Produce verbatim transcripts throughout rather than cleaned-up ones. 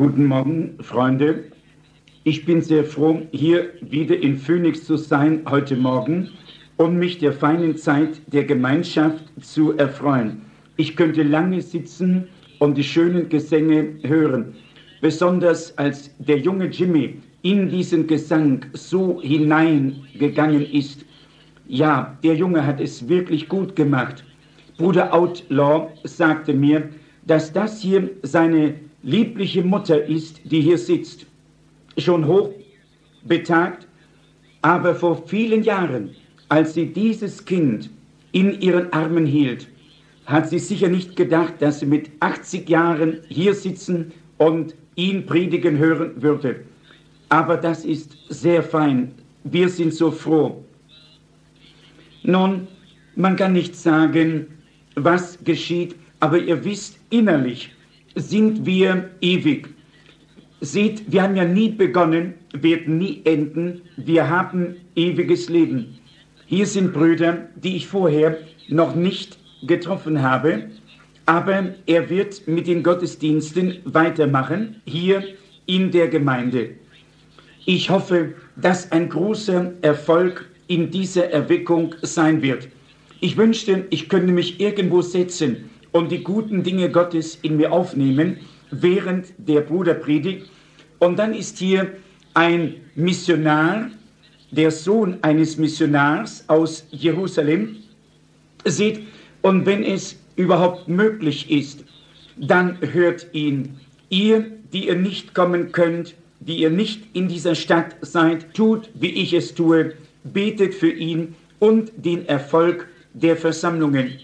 Guten Morgen, Freunde. Ich bin sehr froh, hier wieder in Phoenix zu sein heute Morgen und mich der feinen Zeit der Gemeinschaft zu erfreuen. Ich könnte lange sitzen und die schönen Gesänge hören, besonders als der junge Jimmy in diesen Gesang so hineingegangen ist. Ja, der Junge hat es wirklich gut gemacht. Bruder Outlaw sagte mir, dass das hier seine liebliche Mutter ist, die hier sitzt, schon hoch betagt, aber vor vielen Jahren, als sie dieses Kind in ihren Armen hielt, hat sie sicher nicht gedacht, dass sie mit achtzig Jahren hier sitzen und ihn predigen hören würde. Aber das ist sehr fein. Wir sind so froh. Nun, man kann nicht sagen, was geschieht, aber ihr wisst, innerlich sind wir ewig. Seht, wir haben ja nie begonnen, werden nie enden, wir haben ewiges Leben. Hier sind Brüder, die ich vorher noch nicht getroffen habe, aber er wird mit den Gottesdiensten weitermachen, hier in der Gemeinde. Ich hoffe, dass ein großer Erfolg in dieser Erweckung sein wird. Ich wünschte, ich könnte mich irgendwo setzen und die guten Dinge Gottes in mir aufnehmen, während der Bruder predigt. Und dann ist hier ein Missionar, der Sohn eines Missionars aus Jerusalem. Seht, und wenn es überhaupt möglich ist, dann hört ihn. Ihr, die ihr nicht kommen könnt, die ihr nicht in dieser Stadt seid, tut, wie ich es tue, betet für ihn und den Erfolg der Versammlungen.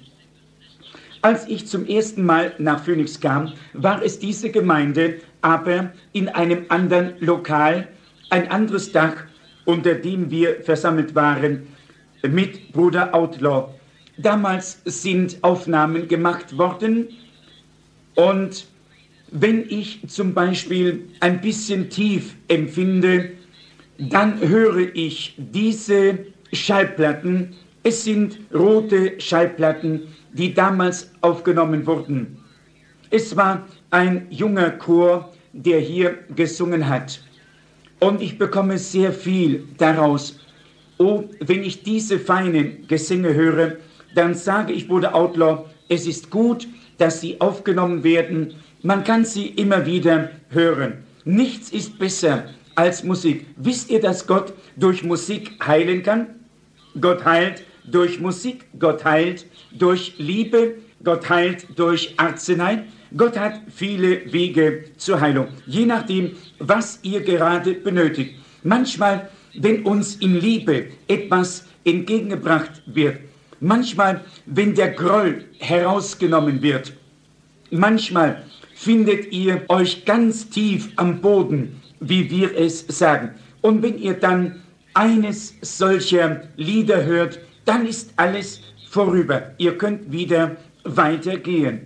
Als ich zum ersten Mal nach Phoenix kam, war es diese Gemeinde, aber in einem anderen Lokal, ein anderes Dach, unter dem wir versammelt waren, mit Bruder Outlaw. Damals sind Aufnahmen gemacht worden und wenn ich zum Beispiel ein bisschen tief empfinde, dann höre ich diese Schallplatten. Es sind rote Schallplatten, die damals aufgenommen wurden. Es war ein junger Chor, der hier gesungen hat. Und ich bekomme sehr viel daraus. Oh, wenn ich diese feinen Gesänge höre, dann sage ich, Bruder Outlaw, es ist gut, dass sie aufgenommen werden. Man kann sie immer wieder hören. Nichts ist besser als Musik. Wisst ihr, dass Gott durch Musik heilen kann? Gott heilt durch Musik, Gott heilt durch Liebe, Gott heilt durch Arznei. Gott hat viele Wege zur Heilung, je nachdem, was ihr gerade benötigt. Manchmal, wenn uns in Liebe etwas entgegengebracht wird, manchmal, wenn der Groll herausgenommen wird, manchmal findet ihr euch ganz tief am Boden, wie wir es sagen. Und wenn ihr dann eines solcher Lieder hört, dann ist alles vorüber. Ihr könnt wieder weitergehen.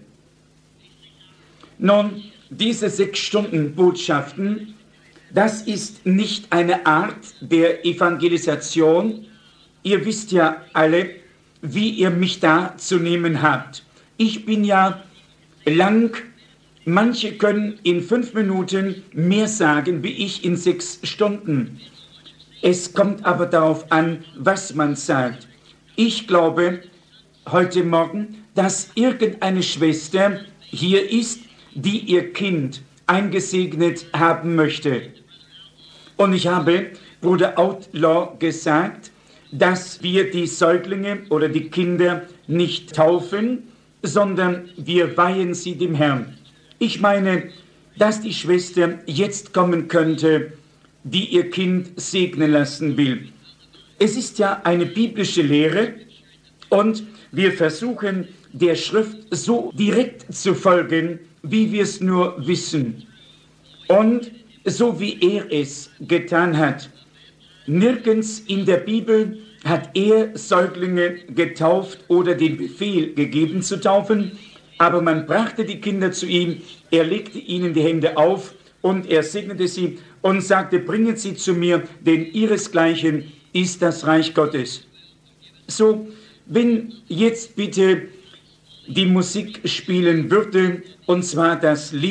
Nun, diese sechs Stunden Botschaften, das ist nicht eine Art der Evangelisation. Ihr wisst ja alle, wie ihr mich da zu nehmen habt. Ich bin ja lang, manche können in fünf Minuten mehr sagen, wie ich in sechs Stunden. Es kommt aber darauf an, was man sagt. Ich glaube heute Morgen, dass irgendeine Schwester hier ist, die ihr Kind eingesegnet haben möchte. Und ich habe Bruder Outlaw gesagt, dass wir die Säuglinge oder die Kinder nicht taufen, sondern wir weihen sie dem Herrn. Ich meine, dass die Schwester jetzt kommen könnte, die ihr Kind segnen lassen will. Es ist ja eine biblische Lehre und wir versuchen, der Schrift so direkt zu folgen, wie wir es nur wissen. Und so wie er es getan hat. Nirgends in der Bibel hat er Säuglinge getauft oder den Befehl gegeben zu taufen, aber man brachte die Kinder zu ihm, er legte ihnen die Hände auf und er segnete sie und sagte, bringen sie zu mir, denn ihresgleichen ist das Reich Gottes. So, wenn jetzt bitte die Musik spielen würde, und zwar das Lied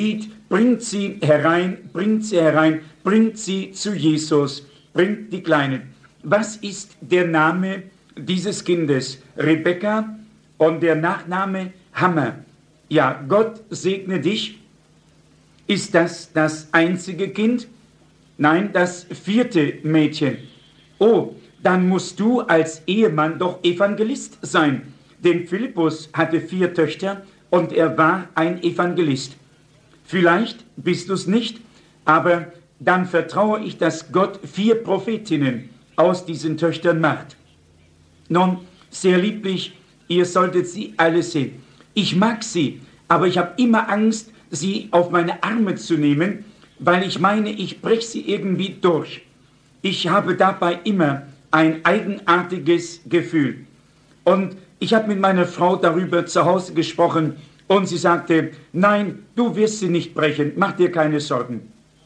bringt sie herein, bringt sie herein, bringt sie zu Jesus, bringt die Kleinen. Was ist der Name dieses Kindes? Rebekka und der Nachname Hammer. Ja, Gott segne dich. Ist das das einzige Kind? Nein, das vierte Mädchen. Oh, dann musst du als Ehemann doch Evangelist sein. Denn Philippus hatte vier Töchter und er war ein Evangelist. Vielleicht bist du es nicht, aber dann vertraue ich, dass Gott vier Prophetinnen aus diesen Töchtern macht. Nun, sehr lieblich, ihr solltet sie alle sehen. Ich mag sie, aber ich habe immer Angst, sie auf meine Arme zu nehmen, weil ich meine, ich breche sie irgendwie durch. Ich habe dabei immer ein eigenartiges Gefühl. Und ich habe mit meiner Frau darüber zu Hause gesprochen und sie sagte, nein, du wirst sie nicht brechen, mach dir keine Sorgen.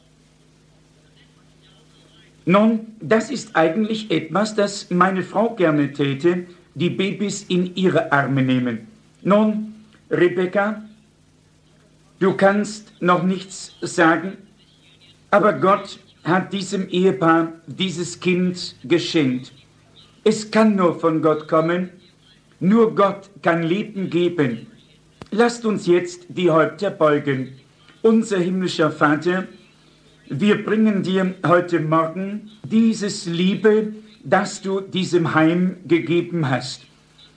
Nun, das ist eigentlich etwas, das meine Frau gerne täte, die Babys in ihre Arme nehmen. Nun, Rebekka, du kannst noch nichts sagen, aber Gott hat diesem Ehepaar dieses Kind geschenkt. Es kann nur von Gott kommen, nur Gott kann Leben geben. Lasst uns jetzt die Häupter beugen. Unser himmlischer Vater, wir bringen dir heute Morgen dieses Liebe, das du diesem Heim gegeben hast.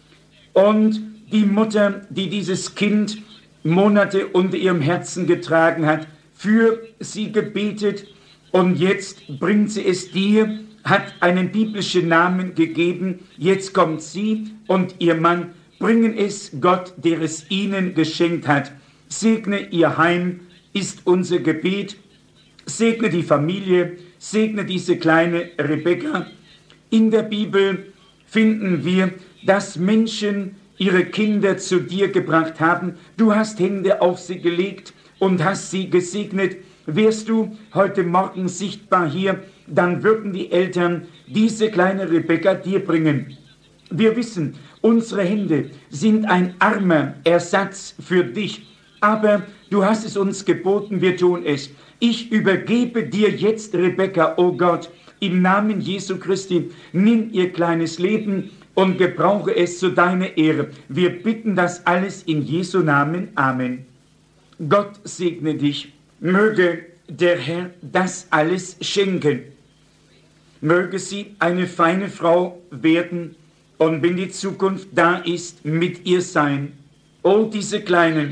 Und die Mutter, die dieses Kind Monate unter ihrem Herzen getragen hat, für sie gebetet und jetzt bringt sie es dir, hat einen biblischen Namen gegeben, jetzt kommt sie und ihr Mann, bringen es Gott, der es ihnen geschenkt hat. Segne ihr Heim, ist unser Gebet. Segne die Familie, segne diese kleine Rebekka. In der Bibel finden wir, dass Menschen ihre Kinder zu dir gebracht haben. Du hast Hände auf sie gelegt und hast sie gesegnet. Wärst du heute Morgen sichtbar hier, dann würden die Eltern diese kleine Rebekka dir bringen. Wir wissen, unsere Hände sind ein armer Ersatz für dich, aber du hast es uns geboten, wir tun es. Ich übergebe dir jetzt, Rebekka, oh Gott, im Namen Jesu Christi, nimm ihr kleines Leben und gebrauche es zu deiner Ehre. Wir bitten das alles in Jesu Namen. Amen. Gott segne dich. Möge der Herr das alles schenken. Möge sie eine feine Frau werden und wenn die Zukunft da ist, mit ihr sein. Oh, diese Kleinen,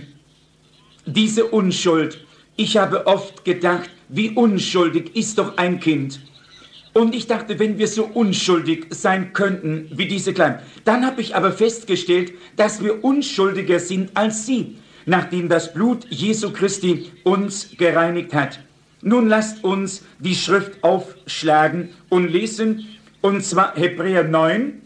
diese Unschuld. Ich habe oft gedacht, wie unschuldig ist doch ein Kind. Und ich dachte, wenn wir so unschuldig sein könnten wie diese Kleinen. Dann habe ich aber festgestellt, dass wir unschuldiger sind als sie, nachdem das Blut Jesu Christi uns gereinigt hat. Nun lasst uns die Schrift aufschlagen und lesen, und zwar Hebräer neun.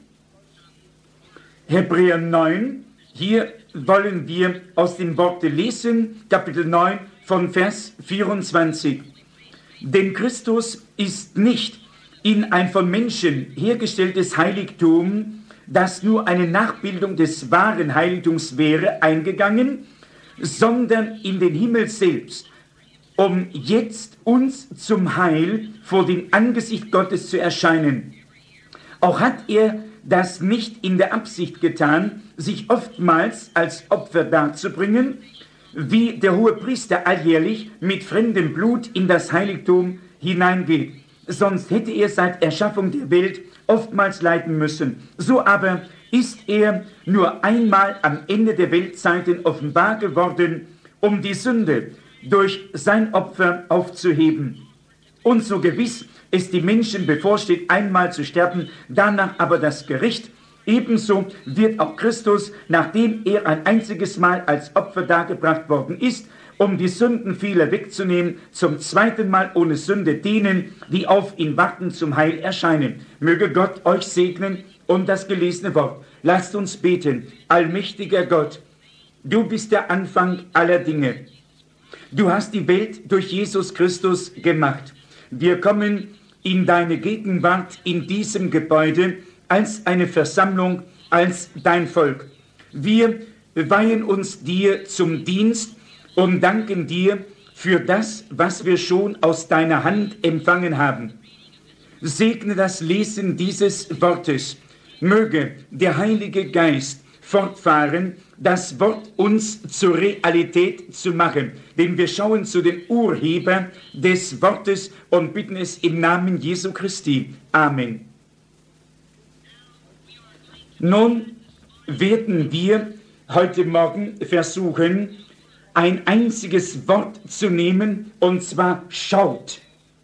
Hebräer neun, hier wollen wir aus dem Worte lesen, Kapitel neun von Vers vierundzwanzig. Denn Christus ist nicht in ein von Menschen hergestelltes Heiligtum, das nur eine Nachbildung des wahren Heiligtums wäre, eingegangen, sondern in den Himmel selbst, um jetzt uns zum Heil vor dem Angesicht Gottes zu erscheinen. Auch hat er das nicht in der Absicht getan, sich oftmals als Opfer darzubringen, wie der Hohepriester alljährlich mit fremdem Blut in das Heiligtum hineingeht. Sonst hätte er seit Erschaffung der Welt oftmals leiden müssen. So aber ist er nur einmal am Ende der Weltzeiten offenbar geworden, um die Sünde durch sein Opfer aufzuheben. Und so gewiss es die Menschen bevorsteht, einmal zu sterben, danach aber das Gericht, ebenso wird auch Christus, nachdem er ein einziges Mal als Opfer dargebracht worden ist, um die Sünden vieler wegzunehmen, zum zweiten Mal ohne Sünde denen, die auf ihn warten, zum Heil erscheinen. Möge Gott euch segnen und das gelesene Wort. Lasst uns beten. Allmächtiger Gott, du bist der Anfang aller Dinge. Du hast die Welt durch Jesus Christus gemacht. Wir kommen in deine Gegenwart in diesem Gebäude als eine Versammlung, als dein Volk. Wir weihen uns dir zum Dienst und danken dir für das, was wir schon aus deiner Hand empfangen haben. Segne das Lesen dieses Wortes. Möge der Heilige Geist fortfahren, das Wort uns zur Realität zu machen. Denn wir schauen zu den Urheber des Wortes und bitten es im Namen Jesu Christi. Amen. Nun werden wir heute Morgen versuchen, ein einziges Wort zu nehmen, und zwar schaut.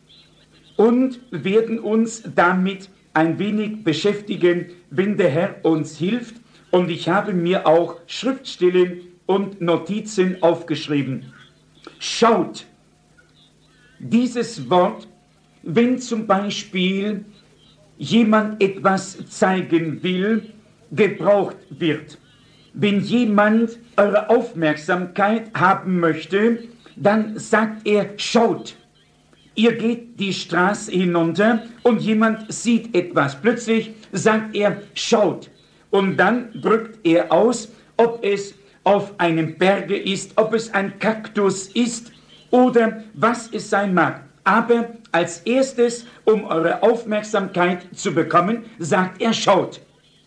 Und werden uns damit ein wenig beschäftigen, wenn der Herr uns hilft. Und ich habe mir auch Schriftstellen und Notizen aufgeschrieben. Schaut. Dieses Wort, wenn zum Beispiel jemand etwas zeigen will, gebraucht wird. Wenn jemand eure Aufmerksamkeit haben möchte, dann sagt er, schaut. Ihr geht die Straße hinunter und jemand sieht etwas. Plötzlich sagt er, schaut. Und dann drückt er aus, ob es auf einem Berge ist, ob es ein Kaktus ist oder was es sein mag. Aber als erstes, um eure Aufmerksamkeit zu bekommen, sagt er, schaut.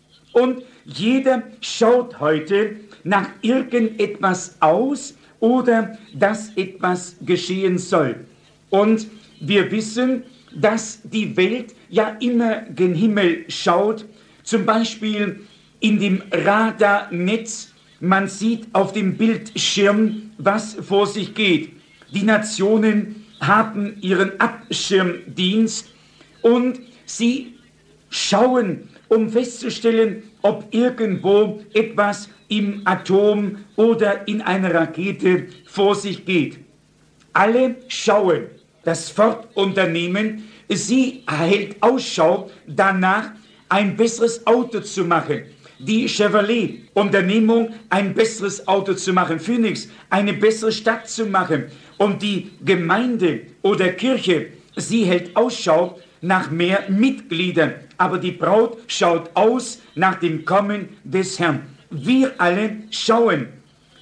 Und jeder schaut heute nach irgendetwas aus oder dass etwas geschehen soll. Und wir wissen, dass die Welt ja immer gen Himmel schaut, zum Beispiel in dem Radarnetz. Man sieht auf dem Bildschirm, was vor sich geht. Die Nationen haben ihren Abschirmdienst und sie schauen, um festzustellen, ob irgendwo etwas im Atom oder in einer Rakete vor sich geht. Alle schauen. Das Ford-Unternehmen, sie hält Ausschau danach, ein besseres Auto zu machen. Die Chevrolet-Unternehmung, ein besseres Auto zu machen. Phoenix, eine bessere Stadt zu machen. Und die Gemeinde oder Kirche, sie hält Ausschau nach mehr Mitgliedern. Aber die Braut schaut aus nach dem Kommen des Herrn. Wir alle schauen.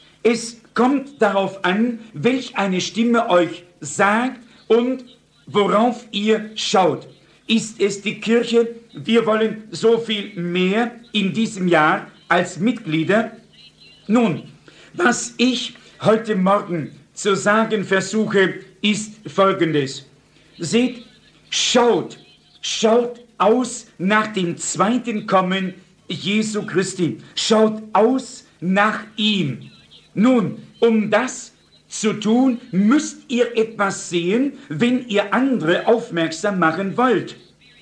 Es kommt darauf an, welch eine Stimme euch sagt und worauf ihr schaut. Ist es die Kirche? Wir wollen so viel mehr in diesem Jahr als Mitglieder. Nun, was ich heute Morgen zu sagen versuche, ist Folgendes. Seht, schaut, schaut aus nach dem zweiten Kommen Jesu Christi. Schaut aus nach ihm. Nun, um das zu tun, müsst ihr etwas sehen, wenn ihr andere aufmerksam machen wollt.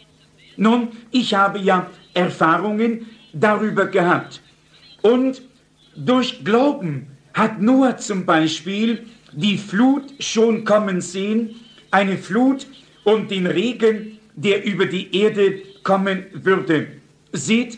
Nun, ich habe ja Erfahrungen darüber gehabt. Und durch Glauben hat Noah zum Beispiel die Flut schon kommen sehen, eine Flut und den Regen, der über die Erde kommen würde. Seht,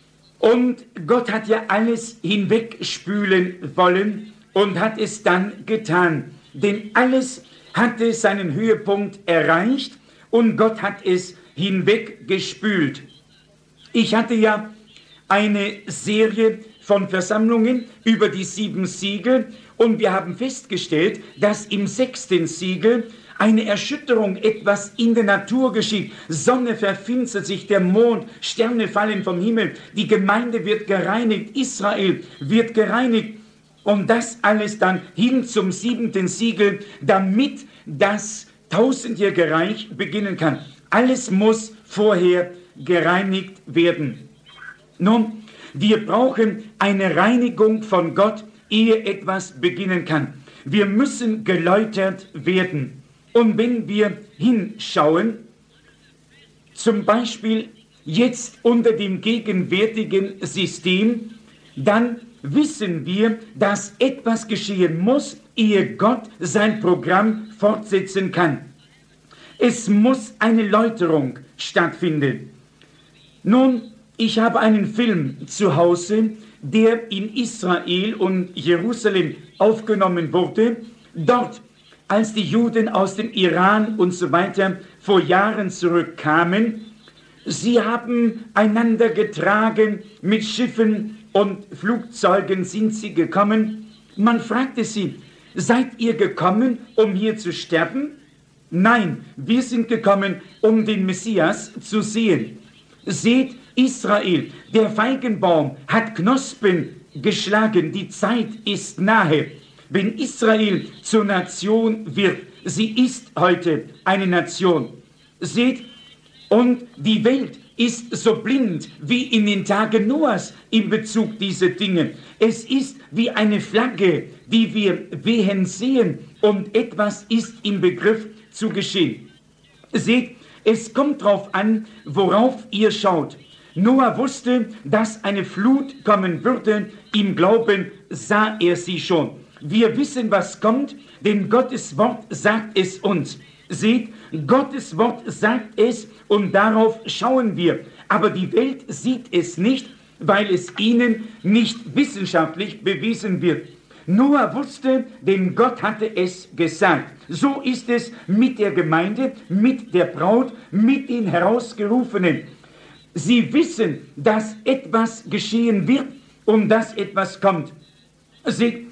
und Gott hat ja alles hinwegspülen wollen und hat es dann getan. Denn alles hatte seinen Höhepunkt erreicht und Gott hat es hinweggespült. Ich hatte ja eine Serie von Versammlungen über die sieben Siegel und wir haben festgestellt, dass im sechsten Siegel eine Erschütterung, etwas in der Natur geschieht. Sonne verfinstert sich, der Mond, Sterne fallen vom Himmel, die Gemeinde wird gereinigt, Israel wird gereinigt. Und das alles dann hin zum siebenten Siegel, damit das tausendjährige Reich beginnen kann. Alles muss vorher gereinigt werden. Nun, wir brauchen eine Reinigung von Gott, ehe etwas beginnen kann. Wir müssen geläutert werden. Und wenn wir hinschauen, zum Beispiel jetzt unter dem gegenwärtigen System, dann wissen wir, dass etwas geschehen muss, ehe Gott sein Programm fortsetzen kann. Es muss eine Läuterung stattfinden. Nun, ich habe einen Film zu Hause, der in Israel und Jerusalem aufgenommen wurde. Dort, als die Juden aus dem Iran und so weiter vor Jahren zurückkamen, sie haben einander getragen, mit Schiffen und Flugzeugen sind sie gekommen. Man fragte sie, Seid ihr gekommen, um hier zu sterben? Nein, wir sind gekommen, um den Messias zu sehen. Seht Israel, der Feigenbaum hat Knospen geschlagen, die Zeit ist nahe. Wenn Israel zur Nation wird, sie ist heute eine Nation. Seht, und die Welt ist so blind wie in den Tagen Noahs in Bezug dieser Dinge. Es ist wie eine Flagge, die wir wehen sehen, und etwas ist im Begriff zu geschehen. Seht, es kommt darauf an, worauf ihr schaut. Noah wusste, dass eine Flut kommen würde. Im Glauben sah er sie schon. Wir wissen, was kommt, denn Gottes Wort sagt es uns. Seht, Gottes Wort sagt es, und darauf schauen wir. Aber die Welt sieht es nicht, weil es ihnen nicht wissenschaftlich bewiesen wird. Noah wusste, denn Gott hatte es gesagt. So ist es mit der Gemeinde, mit der Braut, mit den Herausgerufenen. Sie wissen, dass etwas geschehen wird und dass etwas kommt. Seht,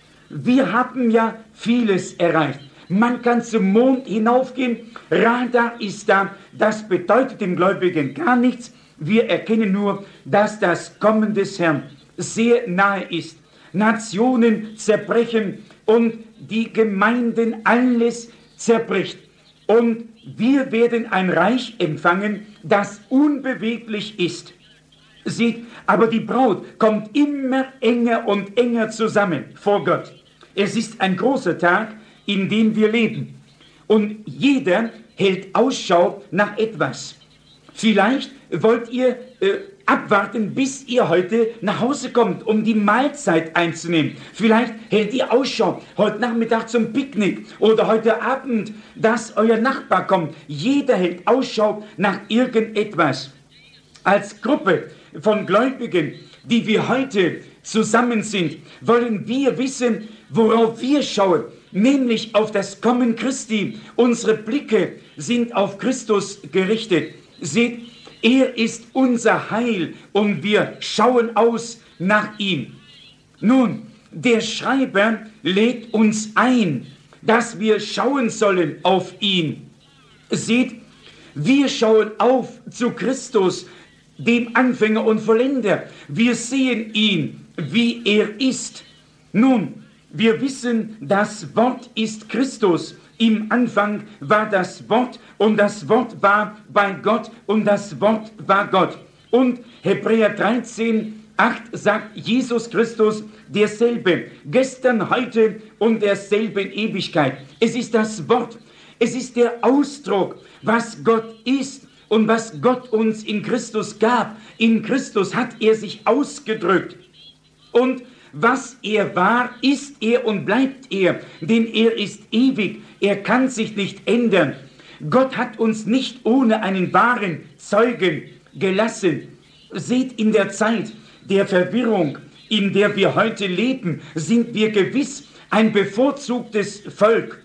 wir haben ja vieles erreicht. Man kann zum Mond hinaufgehen, Radar ist da, das bedeutet dem Gläubigen gar nichts. Wir erkennen nur, dass das Kommen des Herrn sehr nahe ist. Nationen zerbrechen und die Gemeinden, alles zerbricht. Und wir werden ein Reich empfangen, das unbeweglich ist. Seht, aber die Braut kommt immer enger und enger zusammen vor Gott. Es ist ein großer Tag, in dem wir leben. Und jeder hält Ausschau nach etwas. Vielleicht wollt ihr äh, abwarten, bis ihr heute nach Hause kommt, um die Mahlzeit einzunehmen. Vielleicht hält ihr Ausschau heute Nachmittag zum Picknick oder heute Abend, dass euer Nachbar kommt. Jeder hält Ausschau nach irgendetwas. Als Gruppe von Gläubigen, die wir heute zusammen sind, wollen wir wissen, worauf wir schauen, nämlich auf das Kommen Christi. Unsere Blicke sind auf Christus gerichtet. Seht, er ist unser Heil und wir schauen aus nach ihm. Nun, der Schreiber lädt uns ein, dass wir schauen sollen auf ihn. Seht, wir schauen auf zu Christus, dem Anfänger und Vollender. Wir sehen ihn, wie er ist. Nun, wir wissen, das Wort ist Christus. Im Anfang war das Wort, und das Wort war bei Gott, und das Wort war Gott. Und Hebräer dreizehn, acht sagt Jesus Christus derselbe, gestern, heute und derselbe in Ewigkeit. Es ist das Wort, es ist der Ausdruck, was Gott ist und was Gott uns in Christus gab. In Christus hat er sich ausgedrückt. Und was er war, ist er und bleibt er, denn er ist ewig, er kann sich nicht ändern. Gott hat uns nicht ohne einen wahren Zeugen gelassen. Seht, in der Zeit der Verwirrung, in der wir heute leben, sind wir gewiss ein bevorzugtes Volk,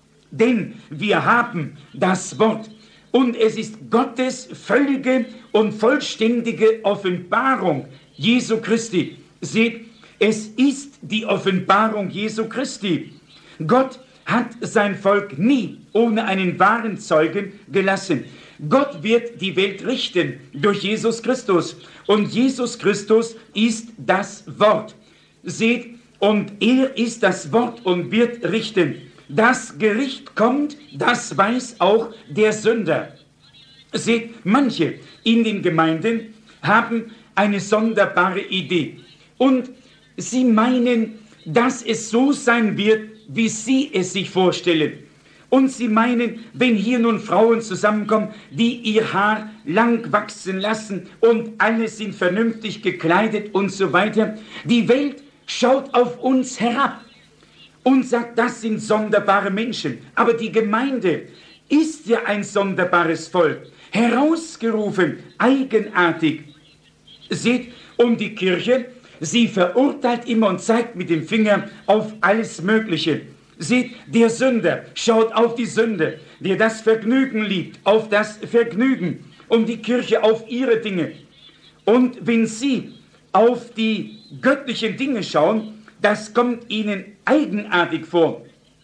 denn wir haben das Wort und es ist Gottes völlige und vollständige Offenbarung Jesu Christi. Seht, es ist die Offenbarung Jesu Christi. Gott hat sein Volk nie ohne einen wahren Zeugen gelassen. Gott wird die Welt richten durch Jesus Christus. Und Jesus Christus ist das Wort. Seht, und er ist das Wort und wird richten. Das Gericht kommt, das weiß auch der Sünder. Seht, manche in den Gemeinden haben eine sonderbare Idee. Und sie meinen, dass es so sein wird, wie sie es sich vorstellen. Und sie meinen, wenn hier nun Frauen zusammenkommen, die ihr Haar lang wachsen lassen und alle sind vernünftig gekleidet und so weiter, die Welt schaut auf uns herab und sagt, das sind sonderbare Menschen. Aber die Gemeinde ist ja ein sonderbares Volk, herausgerufen, eigenartig. Seht, um die Kirche, sie verurteilt immer und zeigt mit dem Finger auf alles Mögliche. Seht, der Sünder schaut auf die Sünde, der das Vergnügen liebt, auf das Vergnügen, und die Kirche auf ihre Dinge. Und wenn sie auf die göttlichen Dinge schauen, das kommt ihnen eigenartig vor.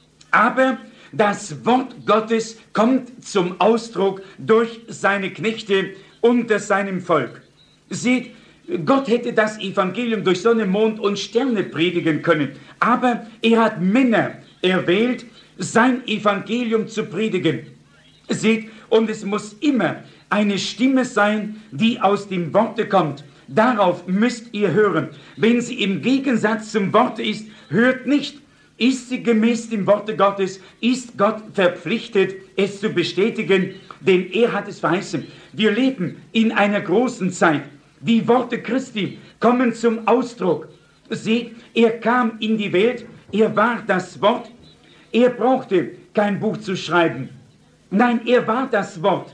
Aber das Wort Gottes kommt zum Ausdruck durch seine Knechte unter seinem Volk. Seht, Gott hätte das Evangelium durch Sonne, Mond und Sterne predigen können, aber er hat Männer erwählt, sein Evangelium zu predigen. Seht, und es muss immer eine Stimme sein, die aus dem Worte kommt. Darauf müsst ihr hören. Wenn sie im Gegensatz zum Worte ist, hört nicht. Ist sie gemäß dem Worte Gottes, ist Gott verpflichtet, es zu bestätigen, denn er hat es verheißen. Wir leben in einer großen Zeit. Die Worte Christi kommen zum Ausdruck. Seht, er kam in die Welt, er war das Wort. Er brauchte kein Buch zu schreiben. Nein, er war das Wort.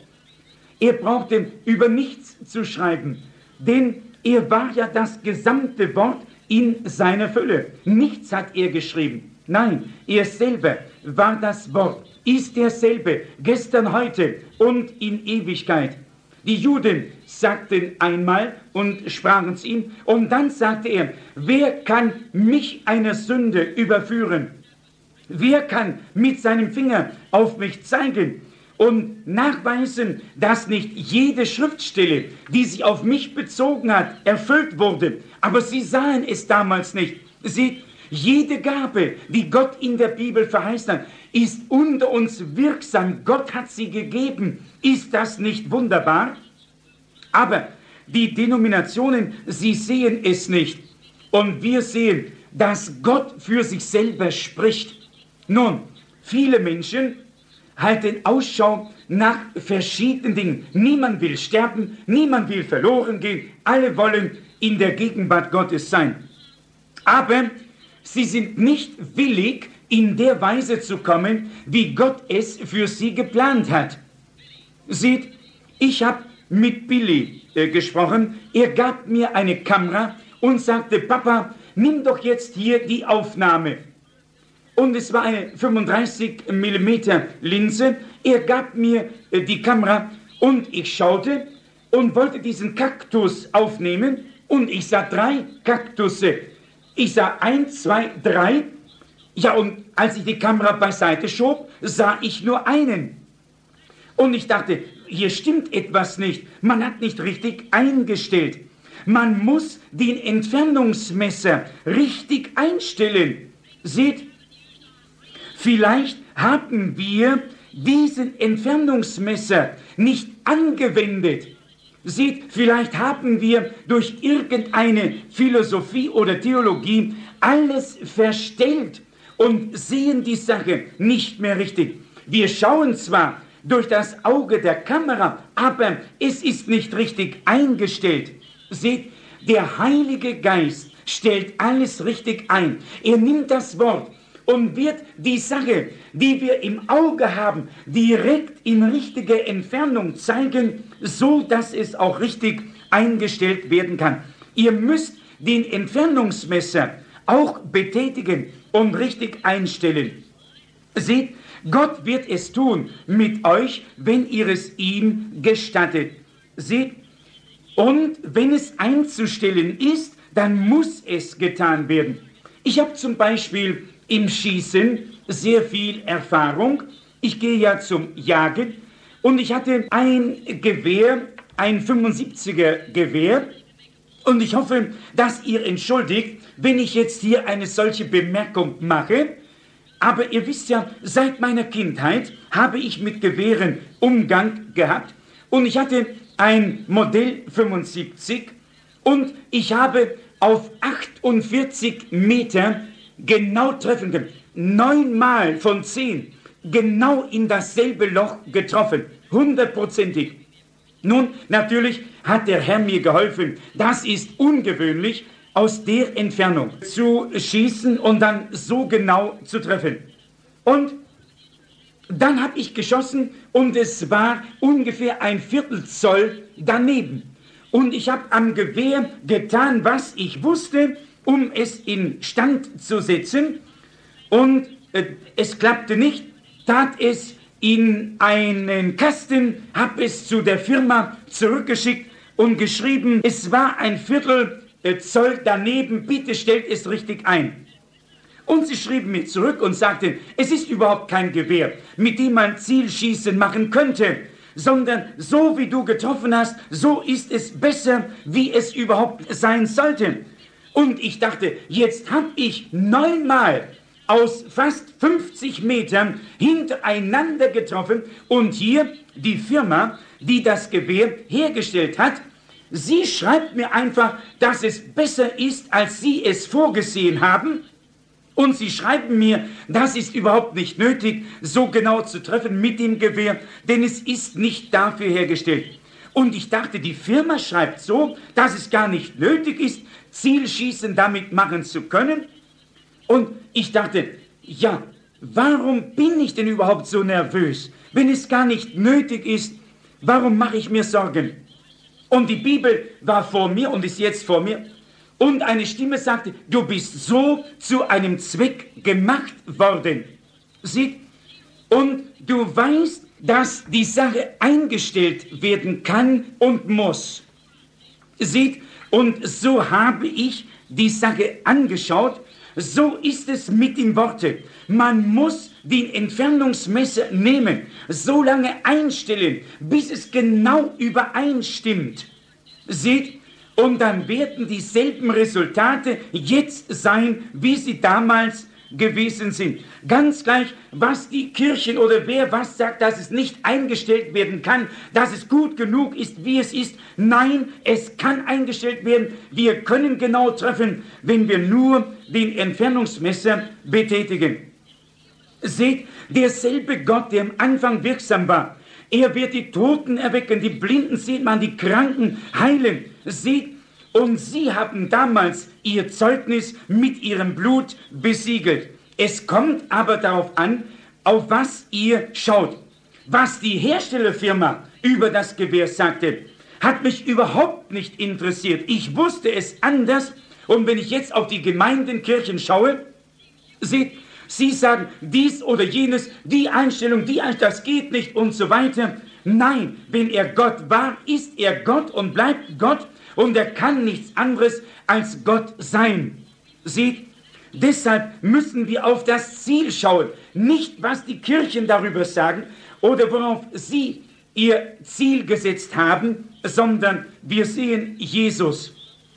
Er brauchte über nichts zu schreiben, denn er war ja das gesamte Wort in seiner Fülle. Nichts hat er geschrieben. Nein, er selber war das Wort, ist derselbe, gestern, heute und in Ewigkeit. Die Juden sagten einmal und sprachen zu ihm, und dann sagte er, wer kann mich einer Sünde überführen? Wer kann mit seinem Finger auf mich zeigen und nachweisen, dass nicht jede Schriftstelle, die sich auf mich bezogen hat, erfüllt wurde? Aber sie sahen es damals nicht. Seht, jede Gabe, die Gott in der Bibel verheißen hat, ist unter uns wirksam. Gott hat sie gegeben. Ist das nicht wunderbar? Aber die Denominationen, sie sehen es nicht. Und wir sehen, dass Gott für sich selber spricht. Nun, viele Menschen halten Ausschau nach verschiedenen Dingen. Niemand will sterben, niemand will verloren gehen. Alle wollen in der Gegenwart Gottes sein. Aber sie sind nicht willig, in der Weise zu kommen, wie Gott es für sie geplant hat. Seht, ich habe mit Billy äh, gesprochen. Er gab mir eine Kamera und sagte, Papa, nimm doch jetzt hier die Aufnahme. Und es war eine fünfunddreißig Millimeter Linse. Er gab mir äh, die Kamera und ich schaute und wollte diesen Kaktus aufnehmen. Und ich sah drei Kaktusse. Ich sah eins, zwei, drei. Ja, und als ich die Kamera beiseite schob, sah ich nur einen. Und ich dachte, hier stimmt etwas nicht. Man hat nicht richtig eingestellt. Man muss den Entfernungsmesser richtig einstellen. Seht, vielleicht haben wir diesen Entfernungsmesser nicht angewendet. Seht, vielleicht haben wir durch irgendeine Philosophie oder Theologie alles verstellt und sehen die Sache nicht mehr richtig. Wir schauen zwar durch das Auge der Kamera, aber es ist nicht richtig eingestellt. Seht, der Heilige Geist stellt alles richtig ein. Er nimmt das Wort und wird die Sache, die wir im Auge haben, direkt in richtiger Entfernung zeigen, so dass es auch richtig eingestellt werden kann. Ihr müsst den Entfernungsmesser auch betätigen und richtig einstellen. Seht, Gott wird es tun mit euch, wenn ihr es ihm gestattet. Seht, und wenn es einzustellen ist, dann muss es getan werden. Ich habe zum Beispiel im Schießen sehr viel Erfahrung. Ich gehe ja zum Jagen und ich hatte ein Gewehr, ein fünfundsiebziger Gewehr. Und ich hoffe, dass ihr entschuldigt, wenn ich jetzt hier eine solche Bemerkung mache. Aber ihr wisst ja, seit meiner Kindheit habe ich mit Gewehren Umgang gehabt. Und ich hatte ein Modell fünfundsiebzig und ich habe auf achtundvierzig Meter genau treffen können. Neunmal von zehn genau in dasselbe Loch getroffen. Hundertprozentig. Nun, natürlich hat der Herr mir geholfen. Das ist ungewöhnlich, aus der Entfernung zu schießen und dann so genau zu treffen. Und dann habe ich geschossen und es war ungefähr ein Viertel Zoll daneben. Und ich habe am Gewehr getan, was ich wusste, um es in Stand zu setzen. Und äh, es klappte nicht, tat es in einen Kasten, habe es zu der Firma zurückgeschickt und geschrieben, es war ein Viertel Zoll daneben, bitte stellt es richtig ein. Und sie schrieben mir zurück und sagten, es ist überhaupt kein Gewehr, mit dem man Zielschießen machen könnte, sondern so wie du getroffen hast, so ist es besser, wie es überhaupt sein sollte. Und ich dachte, jetzt habe ich neunmal aus fast fünfzig Metern hintereinander getroffen und hier die Firma, die das Gewehr hergestellt hat, sie schreibt mir einfach, dass es besser ist, als sie es vorgesehen haben. Und sie schreiben mir, das ist überhaupt nicht nötig, so genau zu treffen mit dem Gewehr, denn es ist nicht dafür hergestellt. Und ich dachte, die Firma schreibt so, dass es gar nicht nötig ist, Zielschießen damit machen zu können. Und ich dachte, ja, warum bin ich denn überhaupt so nervös, wenn es gar nicht nötig ist? Warum mache ich mir Sorgen? Und die Bibel war vor mir und ist jetzt vor mir. Und eine Stimme sagte, du bist so zu einem Zweck gemacht worden. Sieh, und du weißt, dass die Sache eingestellt werden kann und muss. Seht, und so habe ich die Sache angeschaut. So ist es mit dem Worte. Man muss den Entfernungsmesser nehmen, so lange einstellen, bis es genau übereinstimmt. Seht, und dann werden dieselben Resultate jetzt sein, wie sie damals gewesen sind. Ganz gleich, was die Kirchen oder wer was sagt, dass es nicht eingestellt werden kann, dass es gut genug ist, wie es ist. Nein, es kann eingestellt werden. Wir können genau treffen, wenn wir nur den Entfernungsmesser betätigen. Seht, derselbe Gott, der am Anfang wirksam war, er wird die Toten erwecken, die Blinden sieht man, die Kranken heilen. Seht, und sie haben damals ihr Zeugnis mit ihrem Blut besiegelt. Es kommt aber darauf an, auf was ihr schaut. Was die Herstellerfirma über das Gewehr sagte, hat mich überhaupt nicht interessiert. Ich wusste es anders. Und wenn ich jetzt auf die Gemeindenkirchen schaue, seht, sie sagen dies oder jenes, die Einstellung, die Einstellung, das geht nicht und so weiter. Nein, wenn er Gott war, ist er Gott und bleibt Gott und er kann nichts anderes als Gott sein. Seht, deshalb müssen wir auf das Ziel schauen, nicht was die Kirchen darüber sagen oder worauf sie ihr Ziel gesetzt haben, sondern wir sehen Jesus.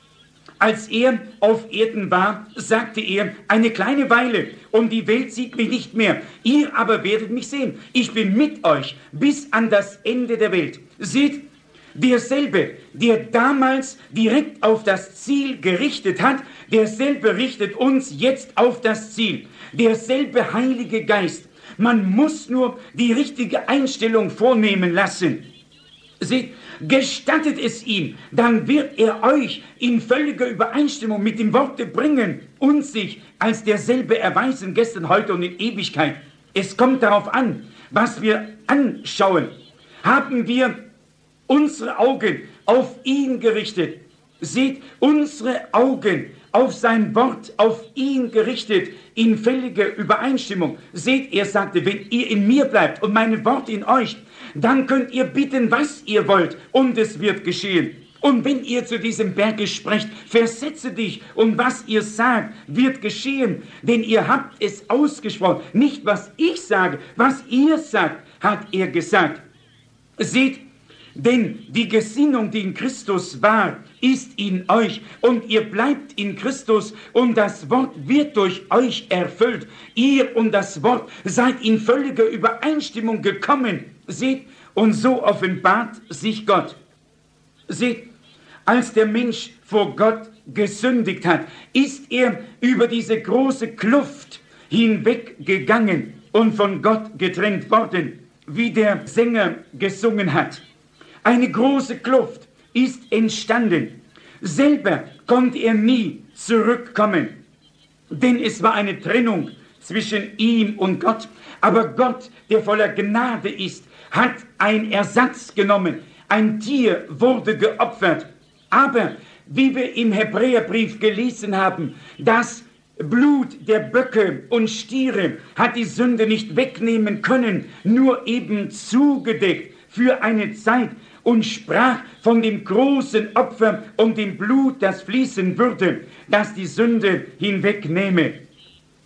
Als er auf Erden war, sagte er, eine kleine Weile und die Welt sieht mich nicht mehr. Ihr aber werdet mich sehen. Ich bin mit euch bis an das Ende der Welt. Seht, derselbe, der damals direkt auf das Ziel gerichtet hat, derselbe richtet uns jetzt auf das Ziel. Derselbe Heilige Geist. Man muss nur die richtige Einstellung vornehmen lassen. Seht, gestattet es ihm, dann wird er euch in völliger Übereinstimmung mit dem Worte bringen und sich als derselbe erweisen, gestern, heute und in Ewigkeit. Es kommt darauf an, was wir anschauen. Haben wir unsere Augen auf ihn gerichtet? Seht, unsere Augen auf sein Wort, auf ihn gerichtet, in völliger Übereinstimmung. Seht, er sagte, wenn ihr in mir bleibt und meine Worte in euch, dann könnt ihr bitten, was ihr wollt, und es wird geschehen. Und wenn ihr zu diesem Berge sprecht, versetze dich, und was ihr sagt, wird geschehen. Denn ihr habt es ausgesprochen. Nicht, was ich sage, was ihr sagt, hat er gesagt. Seht, denn die Gesinnung, die in Christus war, ist in euch und ihr bleibt in Christus und das Wort wird durch euch erfüllt. Ihr und das Wort seid in völliger Übereinstimmung gekommen. Seht, und so offenbart sich Gott. Seht, als der Mensch vor Gott gesündigt hat, ist er über diese große Kluft hinweggegangen und von Gott getrennt worden, wie der Sänger gesungen hat. Eine große Kluft ist entstanden. Selber konnte er nie zurückkommen, denn es war eine Trennung zwischen ihm und Gott. Aber Gott, der voller Gnade ist, hat einen Ersatz genommen. Ein Tier wurde geopfert. Aber wie wir im Hebräerbrief gelesen haben, das Blut der Böcke und Stiere hat die Sünde nicht wegnehmen können, nur eben zugedeckt für eine Zeit, und sprach von dem großen Opfer und dem Blut, das fließen würde, das die Sünde hinwegnehme.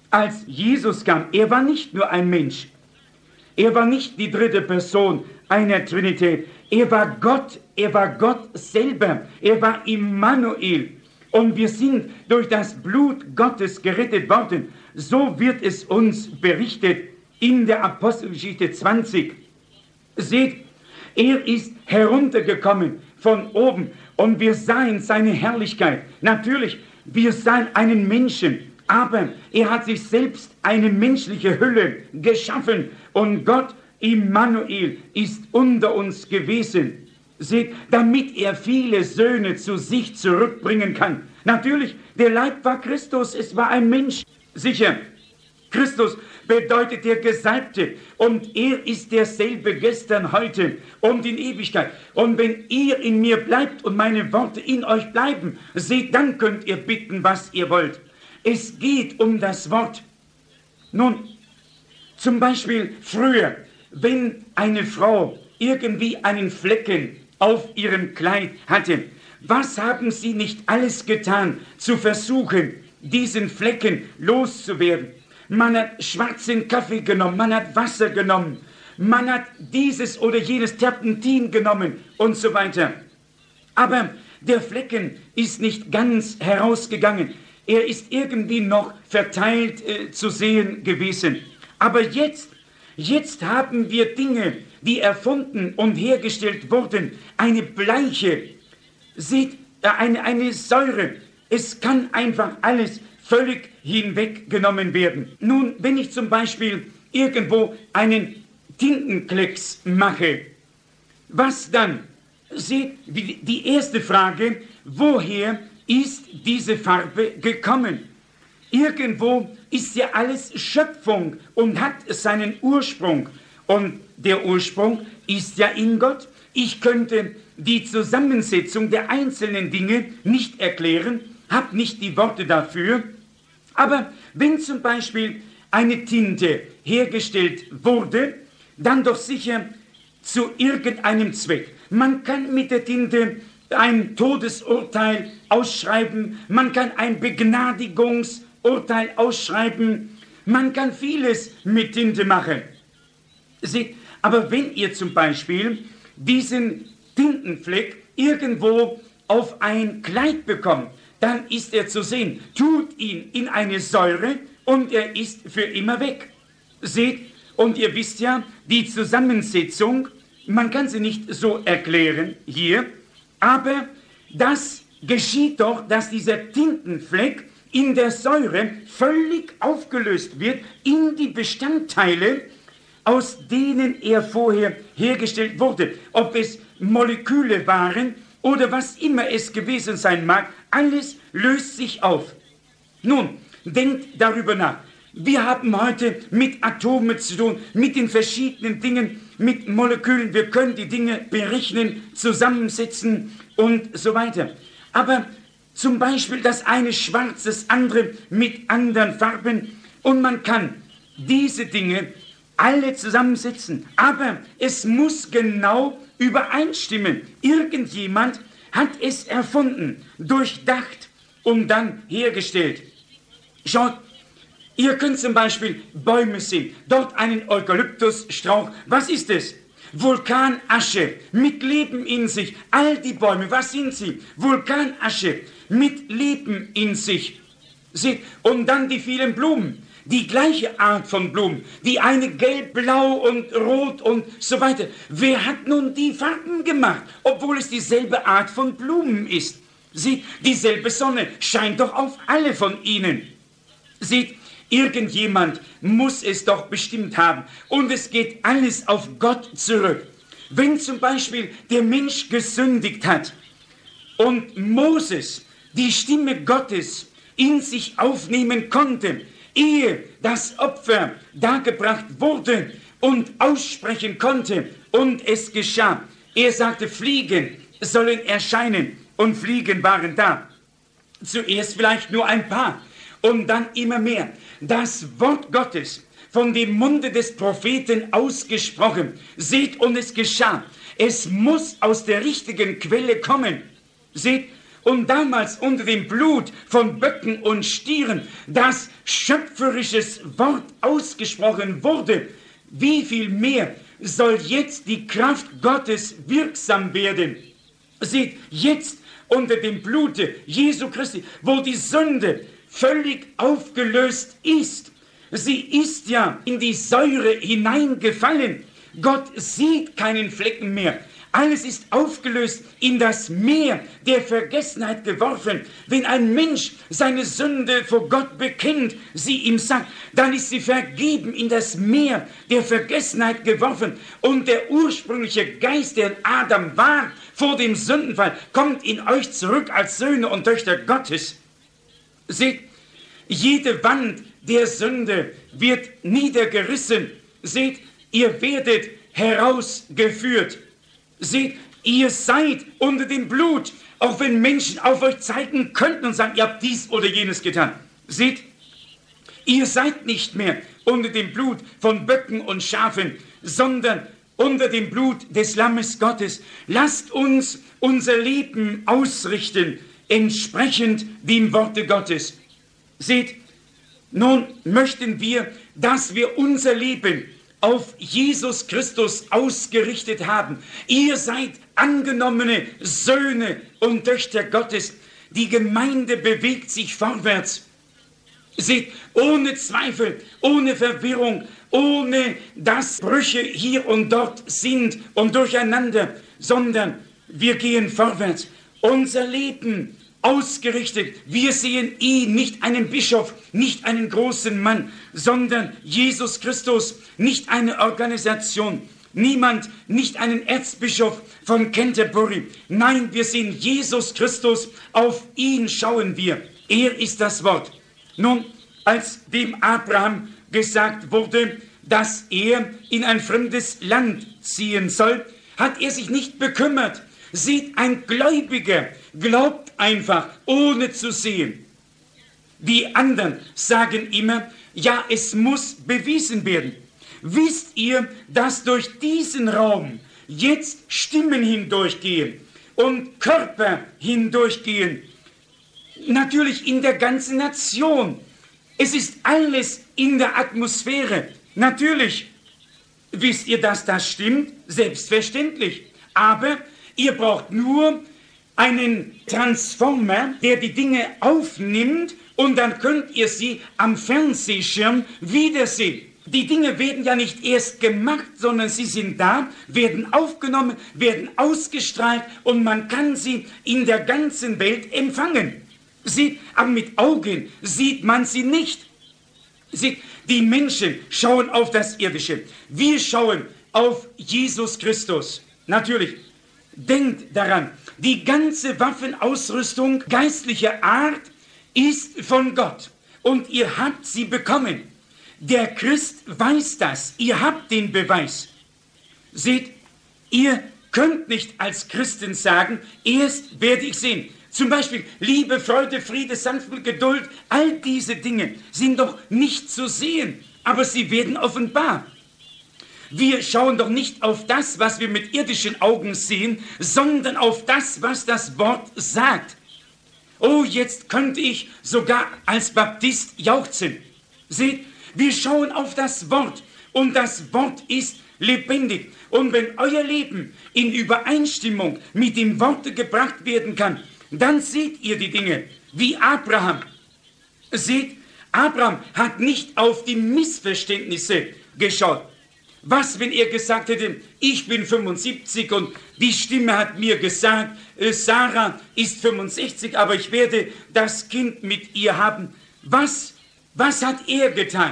als Jesus kam, er war nicht nur ein Mensch. Er war nicht die dritte Person einer Trinität. Er war Gott, er war Gott selber. Er war Immanuel. Und wir sind durch das Blut Gottes gerettet worden. So wird es uns berichtet in der Apostelgeschichte zwanzig. Seht, er ist heruntergekommen von oben und wir sahen seine Herrlichkeit. Natürlich, wir sahen einen Menschen, aber er hat sich selbst eine menschliche Hülle geschaffen und Gott, Immanuel, ist unter uns gewesen. Seht, damit er viele Söhne zu sich zurückbringen kann. Natürlich, der Leib war Christus, es war ein Mensch. Sicher, Christus bedeutet der Gesalbte und er ist derselbe gestern, heute und in Ewigkeit. Und wenn ihr in mir bleibt und meine Worte in euch bleiben, seht, dann könnt ihr bitten, was ihr wollt. Es geht um das Wort. Nun, zum Beispiel früher, wenn eine Frau irgendwie einen Flecken auf ihrem Kleid hatte, was haben sie nicht alles getan, zu versuchen, diesen Flecken loszuwerden? Man hat schwarzen Kaffee genommen, man hat Wasser genommen, man hat dieses oder jenes Terpentin genommen und so weiter. Aber der Flecken ist nicht ganz herausgegangen. Er ist irgendwie noch verteilt äh, zu sehen gewesen. Aber jetzt, jetzt haben wir Dinge, die erfunden und hergestellt wurden. Eine Bleiche, seht, äh, eine, eine Säure. Es kann einfach alles völlig hinweggenommen werden. Nun, wenn ich zum Beispiel irgendwo einen Tintenklecks mache, was dann? Seht, die erste Frage, woher ist diese Farbe gekommen? Irgendwo ist ja alles Schöpfung und hat seinen Ursprung. Und der Ursprung ist ja in Gott. Ich könnte die Zusammensetzung der einzelnen Dinge nicht erklären, habe nicht die Worte dafür. Aber wenn zum Beispiel eine Tinte hergestellt wurde, dann doch sicher zu irgendeinem Zweck. Man kann mit der Tinte ein Todesurteil ausschreiben, man kann ein Begnadigungsurteil ausschreiben, man kann vieles mit Tinte machen. Seht, aber wenn ihr zum Beispiel diesen Tintenfleck irgendwo auf ein Kleid bekommt, dann ist er zu sehen. Tut ihn in eine Säure und er ist für immer weg. Seht, und ihr wisst ja, die Zusammensetzung, man kann sie nicht so erklären hier, aber das geschieht doch, dass dieser Tintenfleck in der Säure völlig aufgelöst wird in die Bestandteile, aus denen er vorher hergestellt wurde. Ob es Moleküle waren oder was immer es gewesen sein mag, alles löst sich auf. Nun, denkt darüber nach. Wir haben heute mit Atomen zu tun, mit den verschiedenen Dingen, mit Molekülen. Wir können die Dinge berechnen, zusammensetzen und so weiter. Aber zum Beispiel das eine schwarz, das andere mit anderen Farben. Und man kann diese Dinge alle zusammensetzen. Aber es muss genau übereinstimmen. Irgendjemand hat es erfunden, durchdacht und dann hergestellt. Schaut, ihr könnt zum Beispiel Bäume sehen, dort einen Eukalyptusstrauch. Was ist es? Vulkanasche mit Leben in sich. All die Bäume, was sind sie? Vulkanasche mit Leben in sich. Seht, und dann die vielen Blumen. Die gleiche Art von Blumen, die eine gelb, blau und rot und so weiter. Wer hat nun die Farben gemacht, obwohl es dieselbe Art von Blumen ist? Seht, dieselbe Sonne scheint doch auf alle von ihnen. Seht, irgendjemand muss es doch bestimmt haben und es geht alles auf Gott zurück. Wenn zum Beispiel der Mensch gesündigt hat und Moses die Stimme Gottes in sich aufnehmen konnte, ehe das Opfer dargebracht wurde und aussprechen konnte und es geschah. Er sagte, Fliegen sollen erscheinen und Fliegen waren da. Zuerst vielleicht nur ein paar und dann immer mehr. Das Wort Gottes von dem Munde des Propheten ausgesprochen. Seht, und es geschah. Es muss aus der richtigen Quelle kommen. Seht, und damals unter dem Blut von Böcken und Stieren das schöpferisches Wort ausgesprochen wurde, wie viel mehr soll jetzt die Kraft Gottes wirksam werden? Seht, jetzt unter dem Blute Jesu Christi, wo die Sünde völlig aufgelöst ist. Sie ist ja in die Säure hineingefallen. Gott sieht keinen Flecken mehr. Alles ist aufgelöst, in das Meer der Vergessenheit geworfen. Wenn ein Mensch seine Sünde vor Gott bekennt, sie ihm sagt, dann ist sie vergeben, in das Meer der Vergessenheit geworfen. Und der ursprüngliche Geist, der in Adam war, vor dem Sündenfall, kommt in euch zurück als Söhne und Töchter Gottes. Seht, jede Wand der Sünde wird niedergerissen. Seht, ihr werdet herausgeführt. Seht, ihr seid unter dem Blut, auch wenn Menschen auf euch zeigen könnten und sagen, ihr habt dies oder jenes getan. Seht, ihr seid nicht mehr unter dem Blut von Böcken und Schafen, sondern unter dem Blut des Lammes Gottes. Lasst uns unser Leben ausrichten, entsprechend dem Worte Gottes. Seht, nun möchten wir, dass wir unser Leben auf Jesus Christus ausgerichtet haben. Ihr seid angenommene Söhne und Töchter Gottes. Die Gemeinde bewegt sich vorwärts. Seht, ohne Zweifel, ohne Verwirrung, ohne dass Brüche hier und dort sind und durcheinander, sondern wir gehen vorwärts. Unser Leben ausgerichtet. Wir sehen ihn, nicht einen Bischof, nicht einen großen Mann, sondern Jesus Christus, nicht eine Organisation, niemand, nicht einen Erzbischof von Canterbury. Nein, wir sehen Jesus Christus, auf ihn schauen wir. Er ist das Wort. Nun, als dem Abraham gesagt wurde, dass er in ein fremdes Land ziehen soll, hat er sich nicht bekümmert. Sieht, ein Gläubiger glaubt einfach, ohne zu sehen. Die anderen sagen immer, ja, es muss bewiesen werden. Wisst ihr, dass durch diesen Raum jetzt Stimmen hindurchgehen und Körper hindurchgehen? Natürlich in der ganzen Nation. Es ist alles in der Atmosphäre. Natürlich. Wisst ihr, dass das stimmt? Selbstverständlich. Aber ihr braucht nur einen Transformer, der die Dinge aufnimmt, und dann könnt ihr sie am Fernsehschirm wiedersehen. Die Dinge werden ja nicht erst gemacht, sondern sie sind da, werden aufgenommen, werden ausgestrahlt und man kann sie in der ganzen Welt empfangen. Sie, aber mit Augen sieht man sie nicht. Sie, die Menschen schauen auf das Irdische. Wir schauen auf Jesus Christus. Natürlich. Denkt daran, die ganze Waffenausrüstung geistlicher Art ist von Gott und ihr habt sie bekommen. Der Christ weiß das, ihr habt den Beweis. Seht, ihr könnt nicht als Christen sagen, erst werde ich sehen. Zum Beispiel Liebe, Freude, Friede, Sanftmut, Geduld, all diese Dinge sind doch nicht zu sehen, aber sie werden offenbar. Wir schauen doch nicht auf das, was wir mit irdischen Augen sehen, sondern auf das, was das Wort sagt. Oh, jetzt könnte ich sogar als Baptist jauchzen. Seht, wir schauen auf das Wort und das Wort ist lebendig. Und wenn euer Leben in Übereinstimmung mit dem Wort gebracht werden kann, dann seht ihr die Dinge wie Abraham. Seht, Abraham hat nicht auf die Missverständnisse geschaut. Was, wenn er gesagt hätte, ich bin fünfundsiebzig und die Stimme hat mir gesagt, äh, Sarah ist fünfundsechzig, aber ich werde das Kind mit ihr haben. Was, was hat er getan?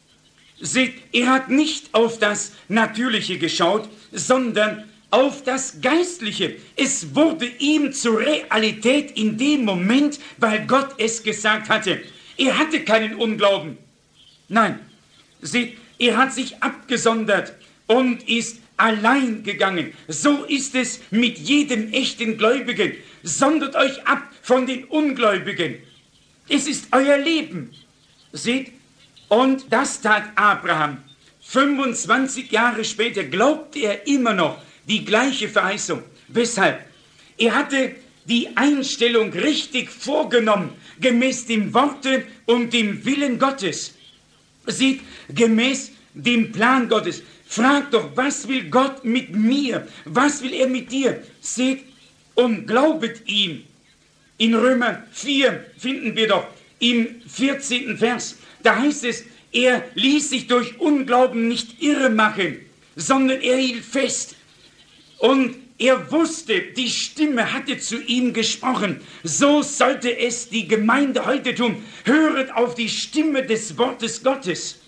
Seht, er hat nicht auf das Natürliche geschaut, sondern auf das Geistliche. Es wurde ihm zur Realität in dem Moment, weil Gott es gesagt hatte. Er hatte keinen Unglauben. Nein, seht, er hat sich abgesondert und ist allein gegangen. So ist es mit jedem echten Gläubigen. Sondert euch ab von den Ungläubigen. Es ist euer Leben. Seht, und das tat Abraham. fünfundzwanzig Jahre später glaubte er immer noch die gleiche Verheißung. Weshalb? Er hatte die Einstellung richtig vorgenommen, gemäß dem Worte und dem Willen Gottes. Sieht, gemäß dem Plan Gottes. Frag doch, was will Gott mit mir? Was will er mit dir? Seht und glaubet ihm. In Römer vier finden wir doch im vierzehnten Vers, da heißt es, er ließ sich durch Unglauben nicht irre machen, sondern er hielt fest. Und er wusste, die Stimme hatte zu ihm gesprochen. So sollte es die Gemeinde heute tun. Höret auf die Stimme des Wortes Gottes.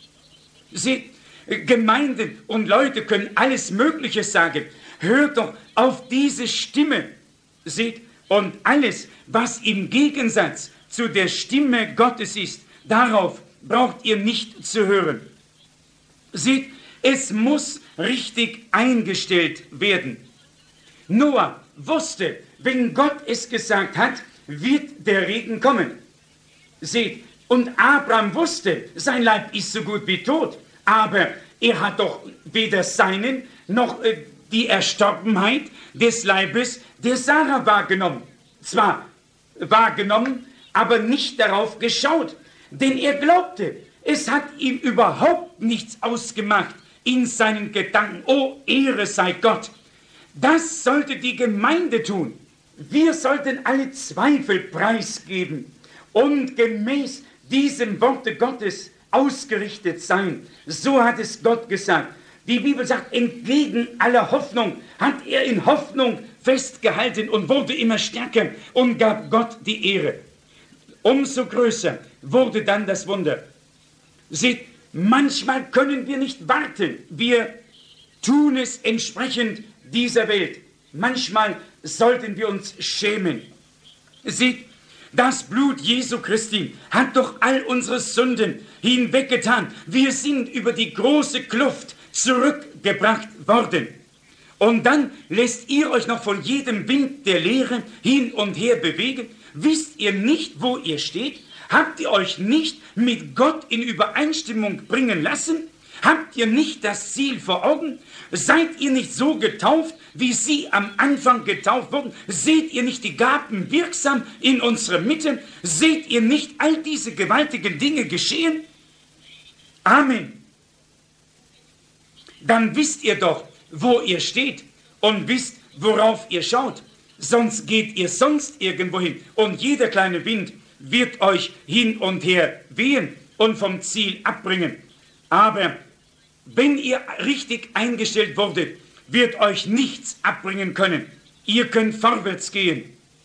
Seht, Gemeinden und Leute können alles Mögliche sagen. Hört doch auf diese Stimme. Seht, und alles, was im Gegensatz zu der Stimme Gottes ist, darauf braucht ihr nicht zu hören. Seht, es muss richtig eingestellt werden. Noah wusste, wenn Gott es gesagt hat, wird der Regen kommen. Seht, und Abraham wusste, sein Leib ist so gut wie tot, aber er hat doch weder seinen noch äh, die Erstorbenheit des Leibes der Sarah wahrgenommen. Zwar wahrgenommen, aber nicht darauf geschaut, denn er glaubte, es hat ihm überhaupt nichts ausgemacht in seinen Gedanken. Oh, Ehre sei Gott! Das sollte die Gemeinde tun. Wir sollten alle Zweifel preisgeben und gemäß diesem Worte Gottes ausgerichtet sein. So hat es Gott gesagt. Die Bibel sagt, entgegen aller Hoffnung hat er in Hoffnung festgehalten und wurde immer stärker und gab Gott die Ehre. Umso größer wurde dann das Wunder. Seht, manchmal können wir nicht warten. Wir tun es entsprechend dieser Welt. Manchmal sollten wir uns schämen. Seht, das Blut Jesu Christi hat doch all unsere Sünden hinweggetan. Wir sind über die große Kluft zurückgebracht worden. Und dann lässt ihr euch noch von jedem Wind der Lehre hin und her bewegen. Wisst ihr nicht, wo ihr steht? Habt ihr euch nicht mit Gott in Übereinstimmung bringen lassen? Habt ihr nicht das Ziel vor Augen? Seid ihr nicht so getauft, wie sie am Anfang getauft wurden? Seht ihr nicht die Gaben wirksam in unserer Mitte? Seht ihr nicht all diese gewaltigen Dinge geschehen? Amen. Dann wisst ihr doch, wo ihr steht und wisst, worauf ihr schaut. Sonst geht ihr sonst irgendwo hin und jeder kleine Wind wird euch hin und her wehen und vom Ziel abbringen. Aber wenn ihr richtig eingestellt wurdet, wird euch nichts abbringen können. Ihr könnt vorwärts gehen.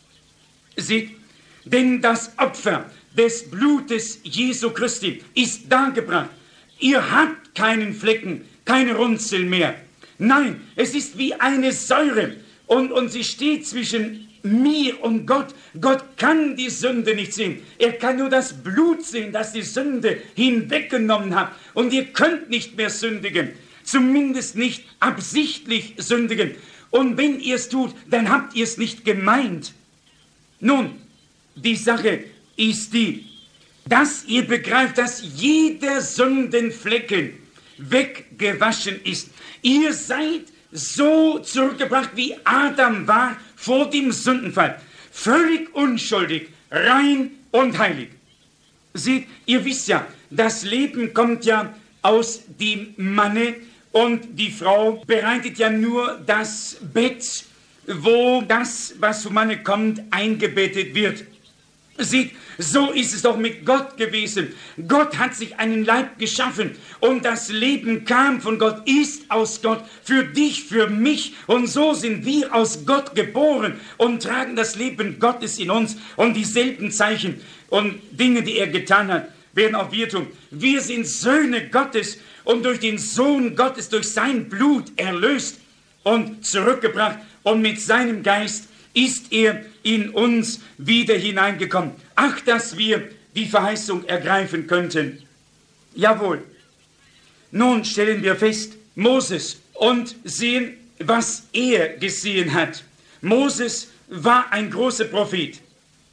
Seht, denn das Opfer des Blutes Jesu Christi ist dargebracht. Ihr habt keinen Flecken, keine Runzel mehr. Nein, es ist wie eine Säure und, und sie steht zwischen mir und Gott. Gott kann die Sünde nicht sehen. Er kann nur das Blut sehen, das die Sünde hinweggenommen hat. Und ihr könnt nicht mehr sündigen. Zumindest nicht absichtlich sündigen. Und wenn ihr es tut, dann habt ihr es nicht gemeint. Nun, die Sache ist die, dass ihr begreift, dass jeder Sündenflecken weggewaschen ist. Ihr seid so zurückgebracht, wie Adam war vor dem Sündenfall. Völlig unschuldig, rein und heilig. Seht, ihr wisst ja, das Leben kommt ja aus dem Manne und die Frau bereitet ja nur das Bett, wo das, was vom Manne kommt, eingebettet wird. Seht, so ist es doch mit Gott gewesen. Gott hat sich einen Leib geschaffen und das Leben kam von Gott, ist aus Gott, für dich, für mich. Und so sind wir aus Gott geboren und tragen das Leben Gottes in uns. Und dieselben Zeichen und Dinge, die er getan hat, werden auch wir tun. Wir sind Söhne Gottes und durch den Sohn Gottes, durch sein Blut erlöst und zurückgebracht. Und mit seinem Geist ist er in uns wieder hineingekommen. Ach, dass wir die Verheißung ergreifen könnten. Jawohl. Nun stellen wir fest, Moses, und sehen, was er gesehen hat. Moses war ein großer Prophet.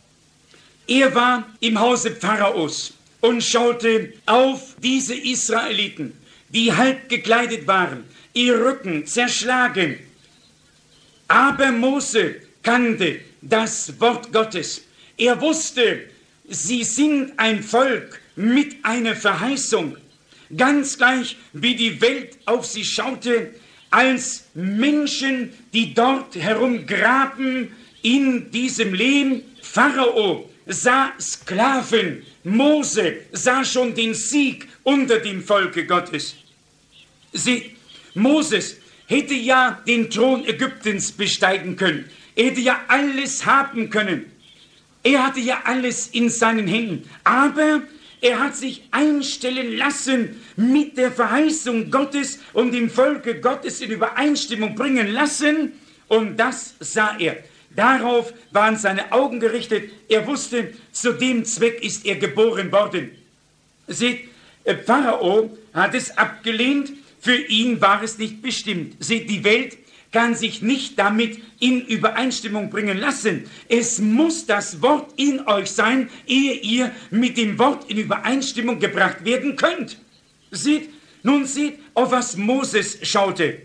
Er war im Hause Pharaos und schaute auf diese Israeliten, die halb gekleidet waren, ihr Rücken zerschlagen. Aber Mose kannte das Wort Gottes. Er wusste, sie sind ein Volk mit einer Verheißung. Ganz gleich, wie die Welt auf sie schaute, als Menschen, die dort herumgraben in diesem Lehm. Pharao sah Sklaven, Mose sah schon den Sieg unter dem Volke Gottes. Sie, Moses hätte ja den Thron Ägyptens besteigen können. Er hätte ja alles haben können. Er hatte ja alles in seinen Händen. Aber er hat sich einstellen lassen mit der Verheißung Gottes und dem Volke Gottes in Übereinstimmung bringen lassen. Und das sah er. Darauf waren seine Augen gerichtet. Er wusste, zu dem Zweck ist er geboren worden. Seht, Pharao hat es abgelehnt. Für ihn war es nicht bestimmt. Seht, die Welt kann sich nicht damit in Übereinstimmung bringen lassen. Es muss das Wort in euch sein, ehe ihr mit dem Wort in Übereinstimmung gebracht werden könnt. Seht, nun seht, auf was Moses schaute.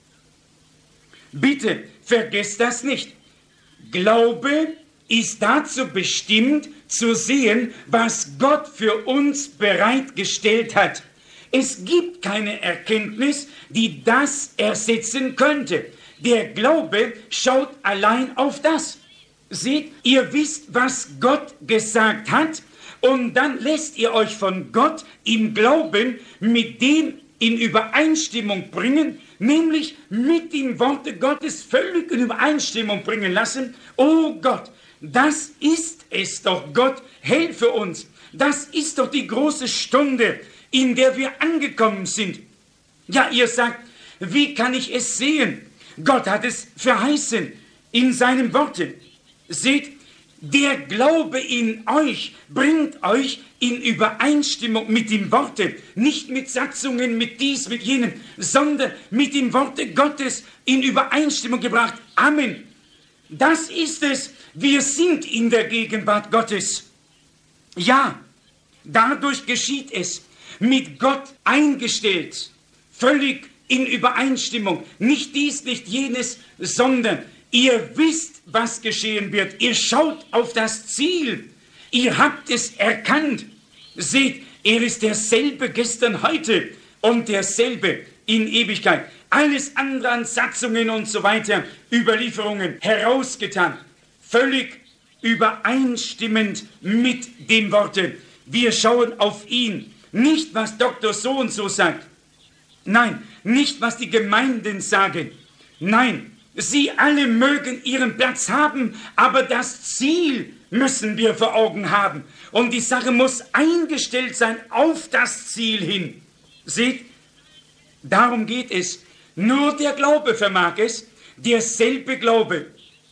Bitte, vergesst das nicht. Glaube ist dazu bestimmt, zu sehen, was Gott für uns bereitgestellt hat. Es gibt keine Erkenntnis, die das ersetzen könnte. Der Glaube schaut allein auf das. Seht, ihr wisst, was Gott gesagt hat, und dann lässt ihr euch von Gott im Glauben mit dem in Übereinstimmung bringen, nämlich mit dem Worte Gottes völlig in Übereinstimmung bringen lassen. Oh Gott, das ist es doch, Gott, helfe uns. Das ist doch die große Stunde, in der wir angekommen sind. Ja, ihr sagt, wie kann ich es sehen? Gott hat es verheißen in seinem Worte. Seht, der Glaube in euch bringt euch in Übereinstimmung mit dem Worte, nicht mit Satzungen, mit dies, mit jenem, sondern mit dem Worte Gottes in Übereinstimmung gebracht. Amen. Das ist es. Wir sind in der Gegenwart Gottes. Ja, dadurch geschieht es. Mit Gott eingestellt, völlig in Übereinstimmung. Nicht dies, nicht jenes, sondern ihr wisst, was geschehen wird. Ihr schaut auf das Ziel. Ihr habt es erkannt. Seht, er ist derselbe gestern, heute und derselbe in Ewigkeit. Alles andere an Satzungen und so weiter, Überlieferungen herausgetan. Völlig übereinstimmend mit dem Worte. Wir schauen auf ihn. Nicht, was Doktor so und so sagt. Nein, nicht, was die Gemeinden sagen. Nein, sie alle mögen ihren Platz haben, aber das Ziel müssen wir vor Augen haben. Und die Sache muss eingestellt sein auf das Ziel hin. Seht, darum geht es. Nur der Glaube vermag es, derselbe Glaube.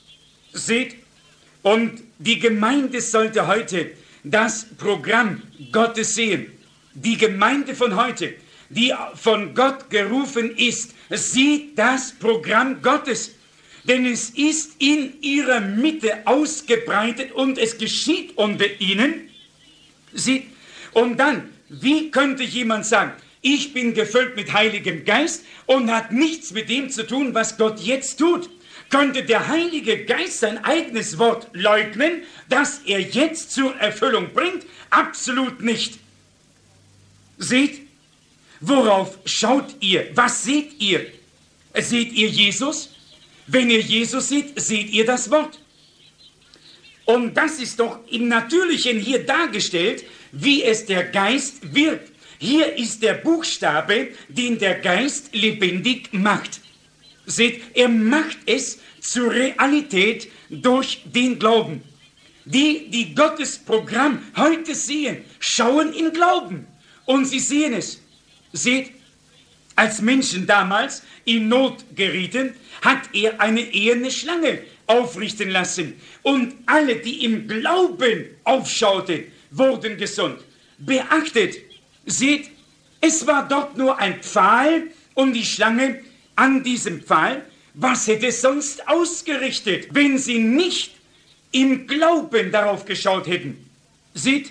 Seht, und die Gemeinde sollte heute das Programm Gottes sehen. Die Gemeinde von heute, die von Gott gerufen ist, sieht das Programm Gottes. Denn es ist in ihrer Mitte ausgebreitet und es geschieht unter ihnen. Sieht, und dann, wie könnte jemand sagen, ich bin gefüllt mit Heiligem Geist und hat nichts mit dem zu tun, was Gott jetzt tut? Könnte der Heilige Geist sein eigenes Wort leugnen, das er jetzt zur Erfüllung bringt? Absolut nicht. Seht, worauf schaut ihr? Was seht ihr? Seht ihr Jesus? Wenn ihr Jesus seht, seht ihr das Wort. Und das ist doch im Natürlichen hier dargestellt, wie es der Geist wirkt. Hier ist der Buchstabe, den der Geist lebendig macht. Seht, er macht es zur Realität durch den Glauben. Die, die Gottes Programm heute sehen, schauen in Glauben. Und sie sehen es. Seht, als Menschen damals in Not gerieten, hat er eine eherne Schlange aufrichten lassen. Und alle, die im Glauben aufschauten, wurden gesund. Beachtet, seht, es war dort nur ein Pfahl und die Schlange an diesem Pfahl. Was hätte es sonst ausgerichtet, wenn sie nicht im Glauben darauf geschaut hätten? Seht,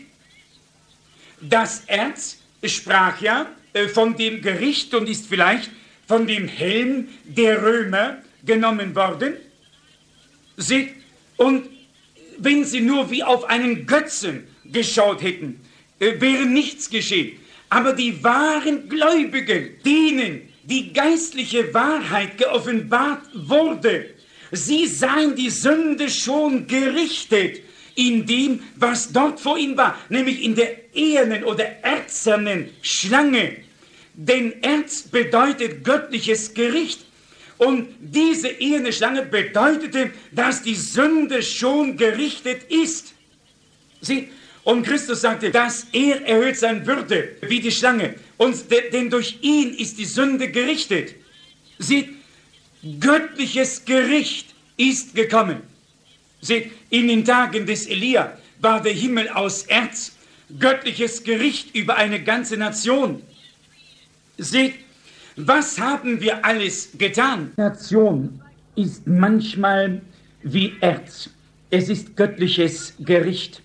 das Erz sprach ja äh, von dem Gericht und ist vielleicht von dem Helm der Römer genommen worden. Seht, Und wenn sie nur wie auf einen Götzen geschaut hätten, äh, wäre nichts geschehen. Aber die wahren Gläubigen, denen die geistliche Wahrheit geoffenbart wurde, sie sahen die Sünde schon gerichtet in dem, was dort vor ihnen war, nämlich in der ehernen oder erzernen Schlange. Denn Erz bedeutet göttliches Gericht. Und diese eherne Schlange bedeutete, dass die Sünde schon gerichtet ist. Sie, und Christus sagte, dass er erhöht sein würde, wie die Schlange. Und de, denn durch ihn ist die Sünde gerichtet. Seht, göttliches Gericht ist gekommen. Seht, in den Tagen des Elia war der Himmel aus Erz, göttliches Gericht über eine ganze Nation. Seht, was haben wir alles getan? Die Nation ist manchmal wie Erz. Es ist göttliches Gericht.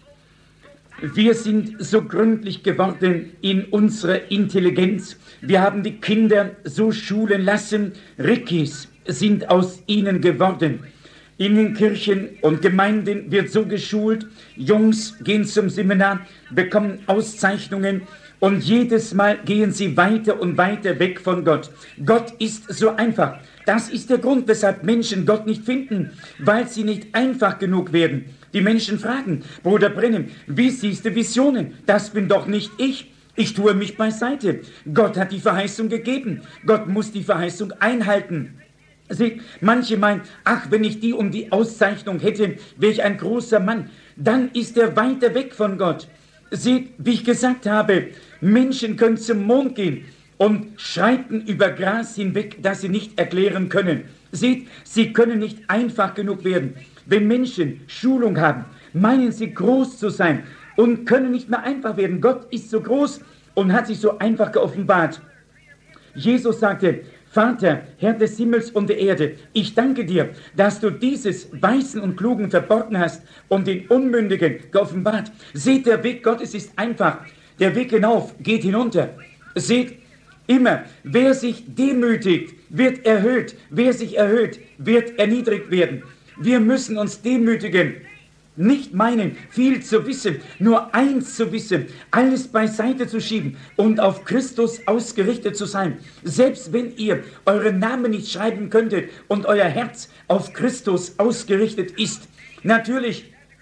Wir sind so gründlich geworden in unserer Intelligenz. Wir haben die Kinder so schulen lassen. Rickis sind aus ihnen geworden. In den Kirchen und Gemeinden wird so geschult. Jungs gehen zum Seminar, bekommen Auszeichnungen. Und jedes Mal gehen sie weiter und weiter weg von Gott. Gott ist so einfach. Das ist der Grund, weshalb Menschen Gott nicht finden, weil sie nicht einfach genug werden. Die Menschen fragen, Bruder Brennem, wie siehst du Visionen? Das bin doch nicht ich. Ich tue mich beiseite. Gott hat die Verheißung gegeben. Gott muss die Verheißung einhalten. Seht, manche meinen, ach, wenn ich die und die Auszeichnung hätte, wäre ich ein großer Mann. Dann ist er weiter weg von Gott. Seht, wie ich gesagt habe, Menschen können zum Mond gehen und schreiten über Gras hinweg, das sie nicht erklären können. Seht, sie können nicht einfach genug werden. Wenn Menschen Schulung haben, meinen sie groß zu sein und können nicht mehr einfach werden. Gott ist so groß und hat sich so einfach geoffenbart. Jesus sagte, Vater, Herr des Himmels und der Erde, ich danke dir, dass du dieses Weisen und Klugen verborgen hast und den Unmündigen geoffenbart. Seht, der Weg Gottes ist einfach. Der Weg hinauf geht hinunter. Seht, immer, wer sich demütigt, wird erhöht. Wer sich erhöht, wird erniedrigt werden. Wir müssen uns demütigen. Nicht meinen, viel zu wissen, nur eins zu wissen, alles beiseite zu schieben und auf Christus ausgerichtet zu sein. Selbst wenn ihr euren Namen nicht schreiben könntet und euer Herz auf Christus ausgerichtet ist. Natürlich,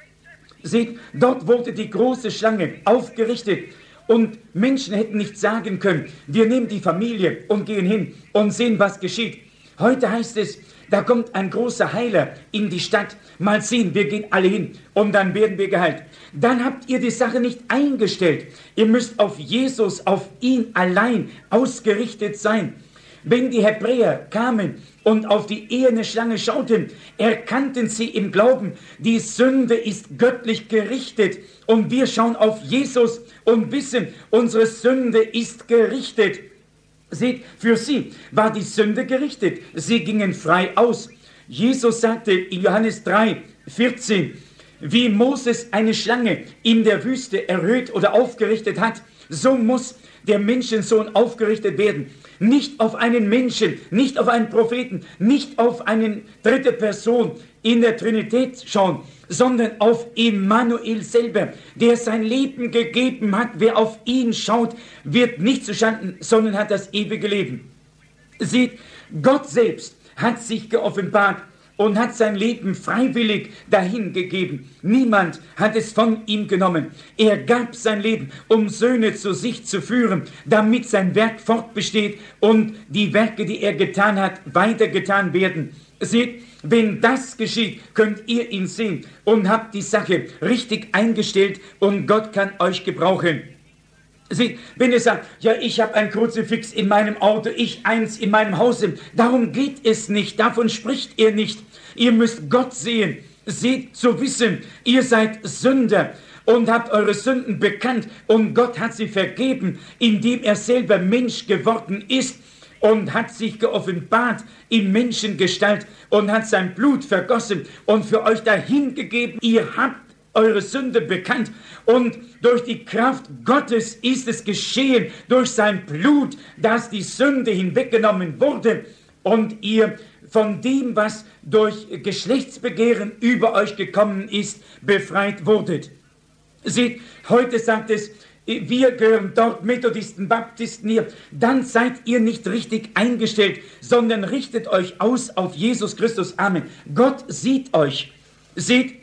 seht, dort wurde die große Schlange aufgerichtet und Menschen hätten nicht sagen können, wir nehmen die Familie und gehen hin und sehen, was geschieht. Heute heißt es, da kommt ein großer Heiler in die Stadt. Mal sehen, wir gehen alle hin und dann werden wir geheilt. Dann habt ihr die Sache nicht eingestellt. Ihr müsst auf Jesus, auf ihn allein ausgerichtet sein. Wenn die Hebräer kamen und auf die eherne Schlange schauten, erkannten sie im Glauben, die Sünde ist göttlich gerichtet. Und wir schauen auf Jesus und wissen, unsere Sünde ist gerichtet. Seht, für sie war die Sünde gerichtet. Sie gingen frei aus. Jesus sagte in Johannes drei, vierzehn, wie Moses eine Schlange in der Wüste erhöht oder aufgerichtet hat, so muss der Menschensohn aufgerichtet werden. Nicht auf einen Menschen, nicht auf einen Propheten, nicht auf eine dritte Person in der Trinität schauen, sondern auf Immanuel selber, der sein Leben gegeben hat. Wer auf ihn schaut, wird nicht zustanden, sondern hat das ewige Leben. Seht, Gott selbst hat sich geoffenbart und hat sein Leben freiwillig dahingegeben. Niemand hat es von ihm genommen. Er gab sein Leben, um Söhne zu sich zu führen, damit sein Werk fortbesteht und die Werke, die er getan hat, weitergetan werden. Seht, wenn das geschieht, könnt ihr ihn sehen und habt die Sache richtig eingestellt und Gott kann euch gebrauchen. Seht, wenn ihr sagt, ja, ich habe ein Kruzifix in meinem Auto, ich eins in meinem Hause, darum geht es nicht, davon spricht er nicht. Ihr müsst Gott sehen, seht zu wissen, ihr seid Sünder und habt eure Sünden bekannt und Gott hat sie vergeben, indem er selber Mensch geworden ist und hat sich geoffenbart in Menschengestalt und hat sein Blut vergossen und für euch dahingegeben. Ihr habt eure Sünde bekannt und durch die Kraft Gottes ist es geschehen, durch sein Blut, dass die Sünde hinweggenommen wurde. und ihr von dem, was durch Geschlechtsbegehren über euch gekommen ist, befreit wurdet. Seht, heute sagt es, wir gehören dort, Methodisten, Baptisten hier, dann seid ihr nicht richtig eingestellt, sondern richtet euch aus auf Jesus Christus. Amen. Gott sieht euch. Seht,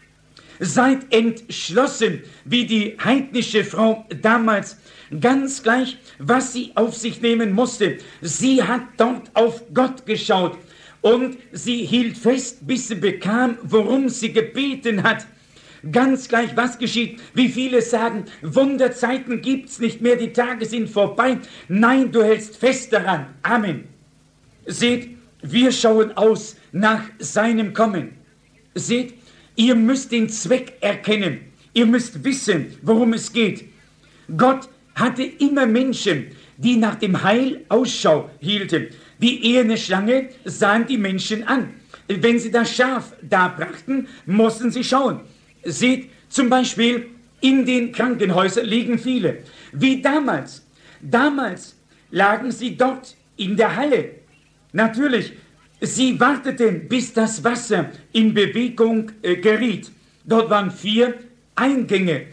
seid entschlossen, wie die heidnische Frau damals, ganz gleich, was sie auf sich nehmen musste. Sie hat dort auf Gott geschaut und sie hielt fest, bis sie bekam, worum sie gebeten hat. Ganz gleich, was geschieht. Wie viele sagen, Wunderzeiten gibt's nicht mehr, die Tage sind vorbei. Nein, du hältst fest daran. Amen. Seht, wir schauen aus nach seinem Kommen. Seht, ihr müsst den Zweck erkennen. Ihr müsst wissen, worum es geht. Gott hatte immer Menschen, die nach dem Heil Ausschau hielten. Die eherne Schlange sahen die Menschen an. Wenn sie das Schaf darbrachten, mussten sie schauen. Seht, zum Beispiel in den Krankenhäusern liegen viele. Wie damals. Damals lagen sie dort in der Halle. Natürlich, sie warteten, bis das Wasser in Bewegung äh, geriet. Dort waren vier Eingänge.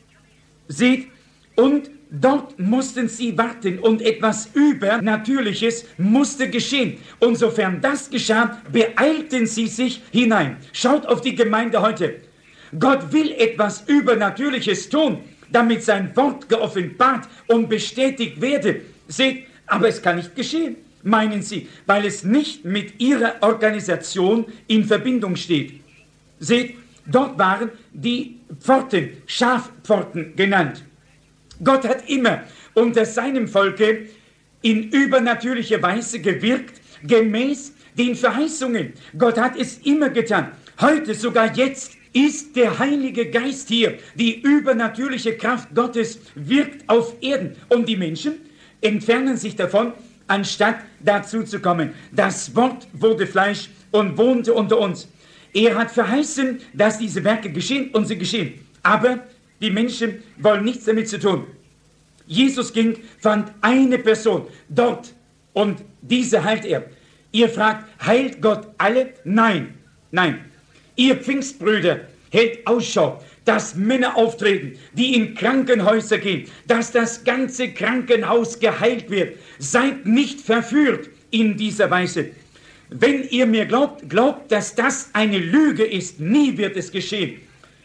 Seht, und dort mussten sie warten und etwas Übernatürliches musste geschehen. Und sofern das geschah, beeilten sie sich hinein. Schaut auf die Gemeinde heute. Gott will etwas Übernatürliches tun, damit sein Wort geoffenbart und bestätigt werde. Seht, aber es kann nicht geschehen, meinen Sie, weil es nicht mit Ihrer Organisation in Verbindung steht. Seht, dort waren die Pforten, Schafpforten genannt. Gott hat immer unter seinem Volke in übernatürlicher Weise gewirkt, gemäß den Verheißungen. Gott hat es immer getan. Heute, sogar jetzt, ist der Heilige Geist hier. Die übernatürliche Kraft Gottes wirkt auf Erden. Und die Menschen entfernen sich davon, anstatt dazu zu kommen. Das Wort wurde Fleisch und wohnte unter uns. Er hat verheißen, dass diese Werke geschehen und sie geschehen. Aber die Menschen wollen nichts damit zu tun. Jesus ging, fand eine Person dort und diese heilt er. Ihr fragt, heilt Gott alle? Nein, nein. Ihr Pfingstbrüder, hält Ausschau, dass Männer auftreten, die in Krankenhäuser gehen, dass das ganze Krankenhaus geheilt wird. Seid nicht verführt in dieser Weise. Wenn ihr mir glaubt, glaubt, dass das eine Lüge ist. Nie wird es geschehen.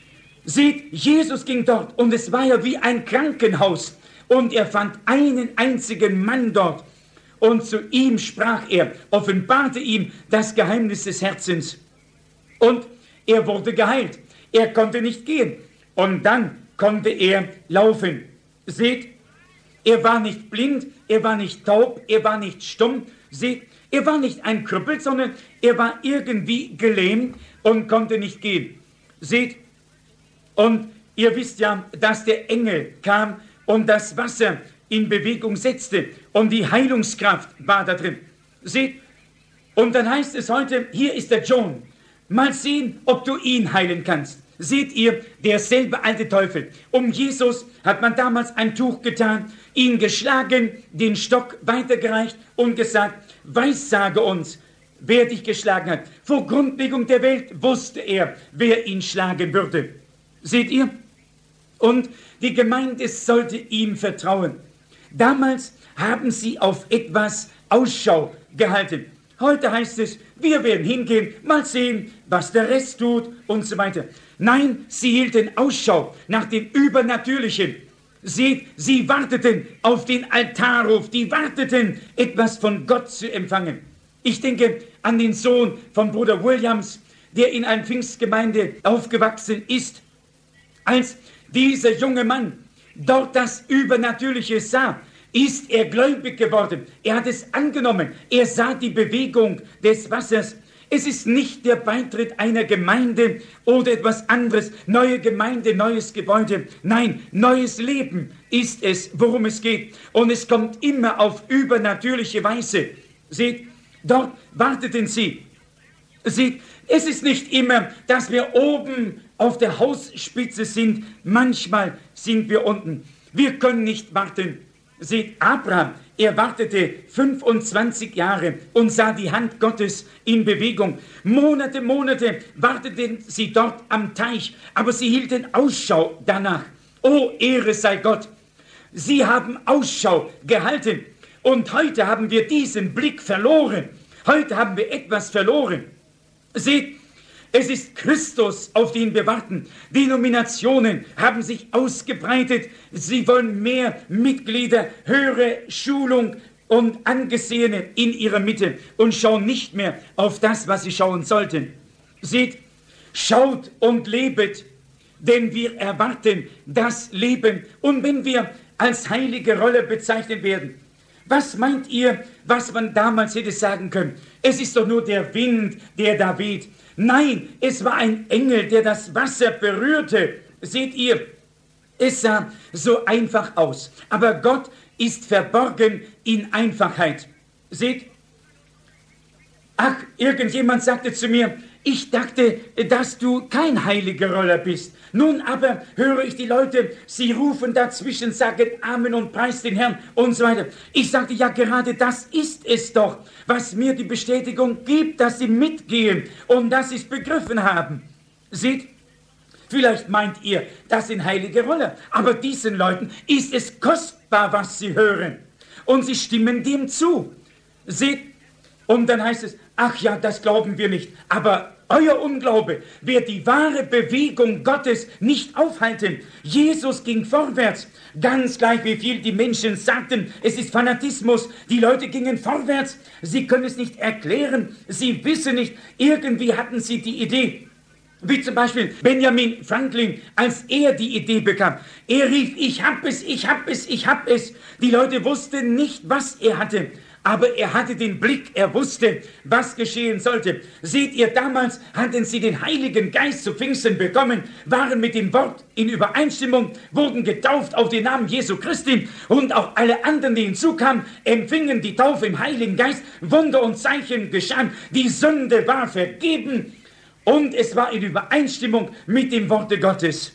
Seht, Jesus ging dort und es war ja wie ein Krankenhaus und er fand einen einzigen Mann dort und zu ihm sprach er, offenbarte ihm das Geheimnis des Herzens und er wurde geheilt. Er konnte nicht gehen und dann konnte er laufen. Seht, er war nicht blind, er war nicht taub, er war nicht stumm. Seht, er war nicht ein Krüppel, sondern er war irgendwie gelähmt und konnte nicht gehen. Seht, und ihr wisst ja, dass der Engel kam und das Wasser in Bewegung setzte und die Heilungskraft war da drin. Seht, und dann heißt es heute, hier ist der John. Mal sehen, ob du ihn heilen kannst. Seht ihr, derselbe alte Teufel. Um Jesus hat man damals ein Tuch getan, ihn geschlagen, den Stock weitergereicht und gesagt, weissage uns, wer dich geschlagen hat. Vor Grundlegung der Welt wusste er, wer ihn schlagen würde. Seht ihr? Und die Gemeinde sollte ihm vertrauen. Damals haben sie auf etwas Ausschau gehalten. Heute heißt es, wir werden hingehen, mal sehen, was der Rest tut und so weiter. Nein, sie hielten Ausschau nach dem Übernatürlichen. Seht, sie warteten auf den Altarruf, die warteten, etwas von Gott zu empfangen. Ich denke an den Sohn von Bruder Williams, der in einer Pfingstgemeinde aufgewachsen ist. Als dieser junge Mann dort das Übernatürliche sah, ist er gläubig geworden. Er hat es angenommen. Er sah die Bewegung des Wassers. Es ist nicht der Beitritt einer Gemeinde oder etwas anderes. Neue Gemeinde, neues Gebäude. Nein, neues Leben ist es, worum es geht. Und es kommt immer auf übernatürliche Weise. Seht, dort warteten sie. Seht, es ist nicht immer, dass wir oben auf der Hausspitze sind. Manchmal sind wir unten. Wir können nicht warten. Seht, Abraham Er wartete fünfundzwanzig Jahre und sah die Hand Gottes in Bewegung. Monate, Monate warteten sie dort am Teich, aber sie hielten Ausschau danach. Oh, Ehre sei Gott! Sie haben Ausschau gehalten und heute haben wir diesen Blick verloren. Heute haben wir etwas verloren. Seht, es ist Christus, auf den wir warten. Denominationen haben sich ausgebreitet. Sie wollen mehr Mitglieder, höhere Schulung und Angesehene in ihrer Mitte und schauen nicht mehr auf das, was sie schauen sollten. Seht, schaut und lebet, denn wir erwarten das Leben. Und wenn wir als heilige Rolle bezeichnet werden, was meint ihr, was man damals hätte sagen können? Es ist doch nur der Wind, der da weht. Nein, es war ein Engel, der das Wasser berührte. Seht ihr, es sah so einfach aus. Aber Gott ist verborgen in Einfachheit. Seht, ach, irgendjemand sagte zu mir, ich dachte, dass du kein heiliger Roller bist. Nun aber höre ich die Leute, sie rufen dazwischen, sagen Amen und preis den Herrn und so weiter. Ich sagte, ja, gerade das ist es doch, was mir die Bestätigung gibt, dass sie mitgehen und dass sie es begriffen haben. Seht, vielleicht meint ihr, das sind heilige Roller, aber diesen Leuten ist es kostbar, was sie hören. Und sie stimmen dem zu. Seht, und dann heißt es, ach ja, das glauben wir nicht, aber euer Unglaube wird die wahre Bewegung Gottes nicht aufhalten. Jesus ging vorwärts, ganz gleich wie viel die Menschen sagten, es ist Fanatismus. Die Leute gingen vorwärts, sie können es nicht erklären, sie wissen nicht, irgendwie hatten sie die Idee. Wie zum Beispiel Benjamin Franklin, als er die Idee bekam. Er rief, ich hab es, ich hab es, ich hab es. Die Leute wussten nicht, was er hatte. Aber er hatte den Blick, er wusste, was geschehen sollte. Seht ihr, damals hatten sie den Heiligen Geist zu Pfingsten bekommen, waren mit dem Wort in Übereinstimmung, wurden getauft auf den Namen Jesu Christi und auch alle anderen, die hinzukamen, empfingen die Taufe im Heiligen Geist. Wunder und Zeichen geschahen, die Sünde war vergeben und es war in Übereinstimmung mit dem Worte Gottes.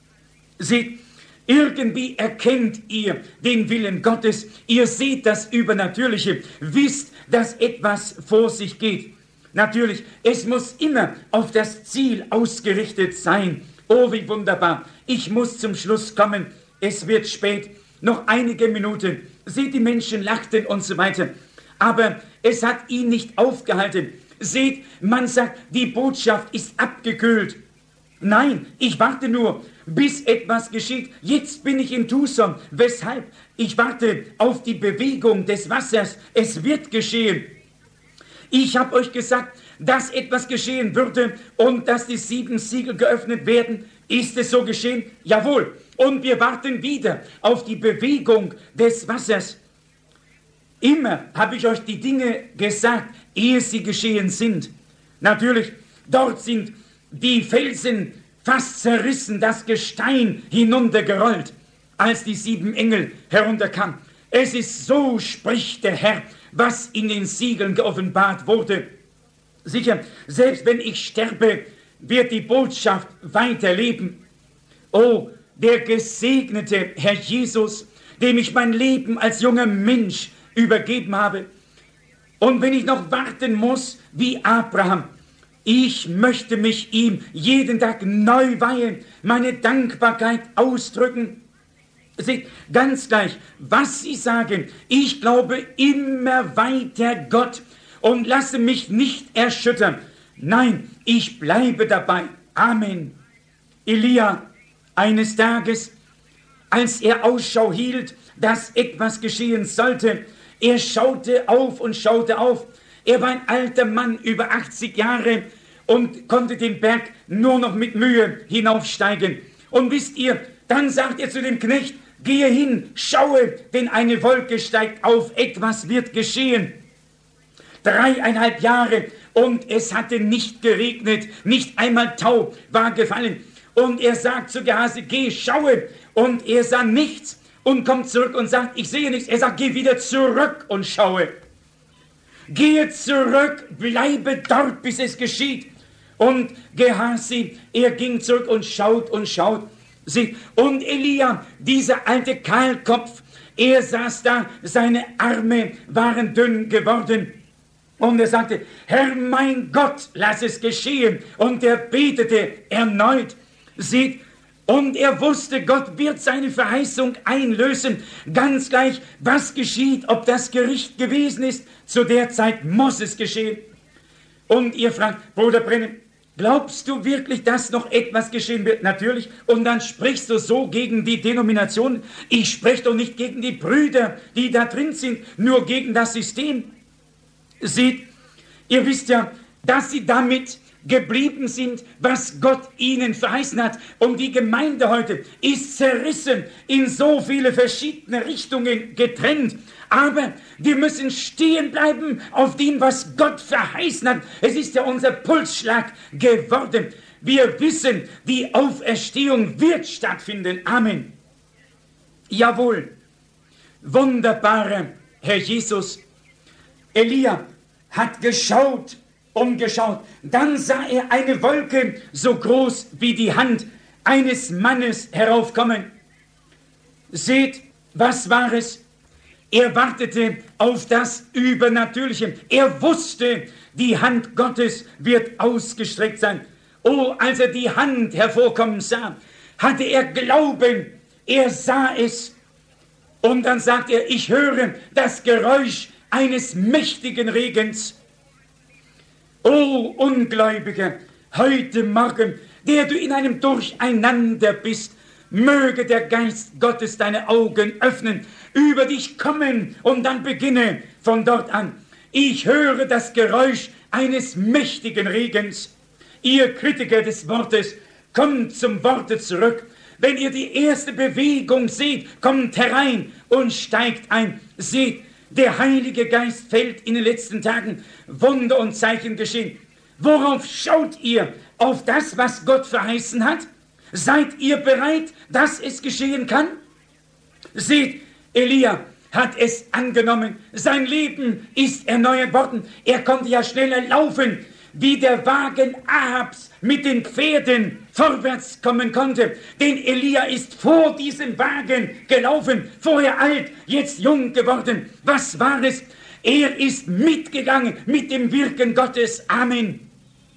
Seht, irgendwie erkennt ihr den Willen Gottes, ihr seht das Übernatürliche, wisst, dass etwas vor sich geht. Natürlich, es muss immer auf das Ziel ausgerichtet sein. Oh, wie wunderbar. Ich muss zum Schluss kommen. Es wird spät. Noch einige Minuten. Seht, die Menschen lachten und so weiter. Aber es hat ihn nicht aufgehalten. Seht, man sagt, die Botschaft ist abgekühlt. Nein, ich warte nur, bis etwas geschieht. Jetzt bin ich in Tucson. Weshalb? Ich warte auf die Bewegung des Wassers. Es wird geschehen. Ich habe euch gesagt, dass etwas geschehen würde und dass die sieben Siegel geöffnet werden. Ist es so geschehen? Jawohl. Und wir warten wieder auf die Bewegung des Wassers. Immer habe ich euch die Dinge gesagt, ehe sie geschehen sind. Natürlich, dort sind die Felsen fast zerrissen, das Gestein hinuntergerollt, als die sieben Engel herunterkamen. Es ist so, spricht der Herr, was in den Siegeln geoffenbart wurde. Sicher, selbst wenn ich sterbe, wird die Botschaft weiterleben. Oh, der gesegnete Herr Jesus, dem ich mein Leben als junger Mensch übergeben habe. Und wenn ich noch warten muss, wie Abraham, ich möchte mich ihm jeden Tag neu weihen, meine Dankbarkeit ausdrücken. Seht, ganz gleich, was Sie sagen, ich glaube immer weiter Gott und lasse mich nicht erschüttern. Nein, ich bleibe dabei. Amen. Elia, eines Tages, als er Ausschau hielt, dass etwas geschehen sollte, er schaute auf und schaute auf. Er war ein alter Mann, über achtzig Jahre, und konnte den Berg nur noch mit Mühe hinaufsteigen. Und wisst ihr, dann sagt er zu dem Knecht, gehe hin, schaue, denn eine Wolke steigt auf, etwas wird geschehen. Dreieinhalb Jahre und es hatte nicht geregnet, nicht einmal Tau war gefallen. Und er sagt zu Gehase, geh, schaue, und er sah nichts und kommt zurück und sagt, ich sehe nichts. Er sagt, geh wieder zurück und schaue. Gehe zurück, bleibe dort, bis es geschieht. Und Gehasi, er ging zurück und schaut und schaut. Und Elia, dieser alte Kahlkopf, Er saß da, seine Arme waren dünn geworden. Und er sagte, Herr mein Gott, lass es geschehen. Und er betete erneut. Seht, und er wusste, Gott wird seine Verheißung einlösen. Ganz gleich, was geschieht, ob das Gericht gewesen ist. Zu der Zeit muss es geschehen. Und ihr fragt, Bruder Brennan, glaubst du wirklich, dass noch etwas geschehen wird? Natürlich. Und dann sprichst du so gegen die Denomination. Ich spreche doch nicht gegen die Brüder, die da drin sind, nur gegen das System. Seht, ihr wisst ja, dass sie damit geblieben sind, was Gott ihnen verheißen hat. Und die Gemeinde heute ist zerrissen, in so viele verschiedene Richtungen getrennt. Aber wir müssen stehen bleiben auf dem, was Gott verheißen hat. Es ist ja unser Pulsschlag geworden. Wir wissen, die Auferstehung wird stattfinden. Amen. Jawohl. Wunderbarer Herr Jesus. Elia hat geschaut und geschaut. Dann sah er eine Wolke so groß wie die Hand eines Mannes heraufkommen. Seht, was war es? Er wartete auf das Übernatürliche. Er wusste, die Hand Gottes wird ausgestreckt sein. Oh, als er die Hand hervorkommen sah, hatte er Glauben. Er sah es. Und dann sagt er, ich höre das Geräusch eines mächtigen Regens. O Ungläubiger, heute Morgen, der du in einem Durcheinander bist, möge der Geist Gottes deine Augen öffnen, über dich kommen und dann beginne von dort an. Ich höre das Geräusch eines mächtigen Regens. Ihr Kritiker des Wortes, kommt zum Worte zurück. Wenn ihr die erste Bewegung seht, kommt herein und steigt ein. Seht, der Heilige Geist fällt in den letzten Tagen. Wunder und Zeichen geschehen. Worauf schaut ihr? Auf das, was Gott verheißen hat? Seid ihr bereit, dass es geschehen kann? Seht, Elia hat es angenommen. Sein Leben ist erneuert worden. Er konnte ja schneller laufen, wie der Wagen Ahabs mit den Pferden vorwärts kommen konnte. Denn Elia ist vor diesem Wagen gelaufen, vorher alt, jetzt jung geworden. Was war es? Er ist mitgegangen mit dem Wirken Gottes. Amen.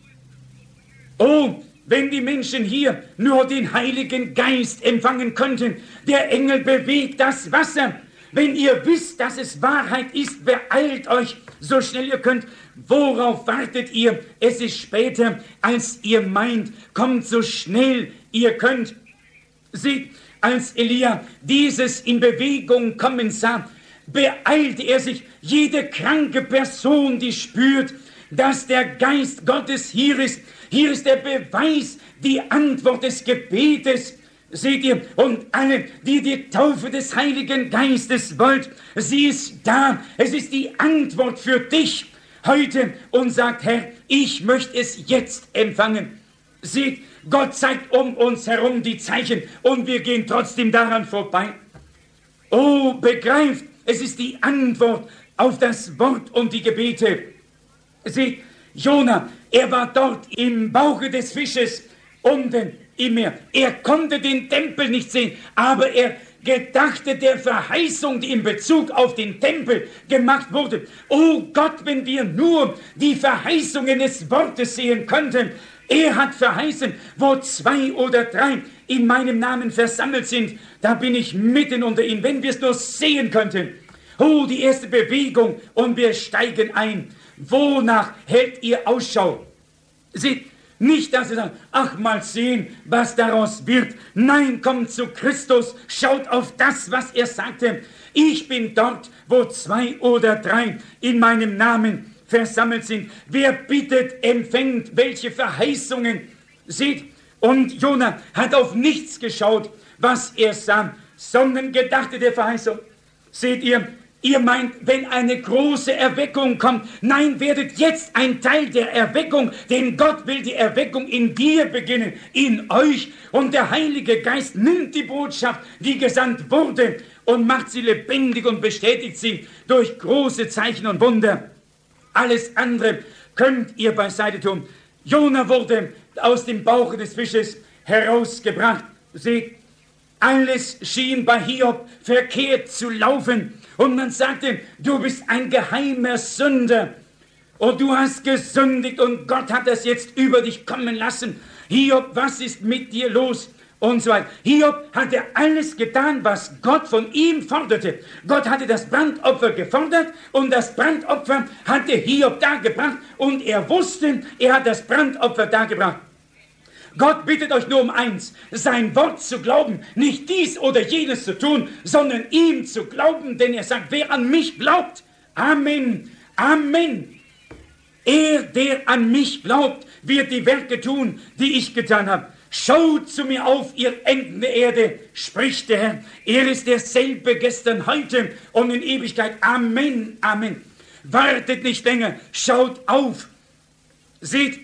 Oh, wenn die Menschen hier nur den Heiligen Geist empfangen könnten. Der Engel bewegt das Wasser. Wenn ihr wisst, dass es Wahrheit ist, beeilt euch, so schnell ihr könnt. Worauf wartet ihr? Es ist später, als ihr meint. Kommt so schnell ihr könnt. Seht, als Elia dieses in Bewegung kommen sah, beeilte er sich. Jede kranke Person, die spürt, dass der Geist Gottes hier ist. Hier ist der Beweis, die Antwort des Gebetes. Seht ihr, und alle, die die Taufe des Heiligen Geistes wollt, sie ist da. Es ist die Antwort für dich heute und sagt, Herr, ich möchte es jetzt empfangen. Seht, Gott zeigt um uns herum die Zeichen und wir gehen trotzdem daran vorbei. Oh, begreift, es ist die Antwort auf das Wort und die Gebete. Seht, Jona, er war dort im Bauche des Fisches unten im Meer. Er konnte den Tempel nicht sehen, aber er gedachte der Verheißung, die in Bezug auf den Tempel gemacht wurde. Oh Gott, wenn wir nur die Verheißungen des Wortes sehen könnten. Er hat verheißen, wo zwei oder drei in meinem Namen versammelt sind, da bin ich mitten unter ihnen. Wenn wir es nur sehen könnten. Oh, die erste Bewegung und wir steigen ein. Wonach hält ihr Ausschau? Seht, nicht, dass ihr sagt, ach, mal sehen, was daraus wird. Nein, kommt zu Christus, schaut auf das, was er sagte. Ich bin dort, wo zwei oder drei in meinem Namen versammelt sind. Wer bittet, empfängt. Welche Verheißungen. Seht, und Jona hat auf nichts geschaut, was er sah, sondern gedachte der Verheißung. Seht ihr, ihr meint, wenn eine große Erweckung kommt, nein, werdet jetzt ein Teil der Erweckung, denn Gott will die Erweckung in dir beginnen, in euch. Und der Heilige Geist nimmt die Botschaft, die gesandt wurde, und macht sie lebendig und bestätigt sie durch große Zeichen und Wunder. Alles andere könnt ihr beiseite tun. Jona wurde aus dem Bauche des Fisches herausgebracht. Seht, Alles schien bei Hiob verkehrt zu laufen. Und man sagte, du bist ein geheimer Sünder. Und du hast gesündigt und Gott hat das jetzt über dich kommen lassen. Hiob, was ist mit dir los? Und so weiter. Hiob hatte alles getan, was Gott von ihm forderte. Gott hatte das Brandopfer gefordert und das Brandopfer hatte Hiob dargebracht und er wusste, er hat das Brandopfer dargebracht. Gott bittet euch nur um eins, sein Wort zu glauben, nicht dies oder jenes zu tun, sondern ihm zu glauben, denn er sagt, wer an mich glaubt, Amen, Amen. Er, der an mich glaubt, wird die Werke tun, die ich getan habe. Schaut zu mir auf, ihr Enden der Erde, spricht der Herr. Er ist derselbe gestern, heute und in Ewigkeit. Amen, Amen. Wartet nicht länger, schaut auf. Seht,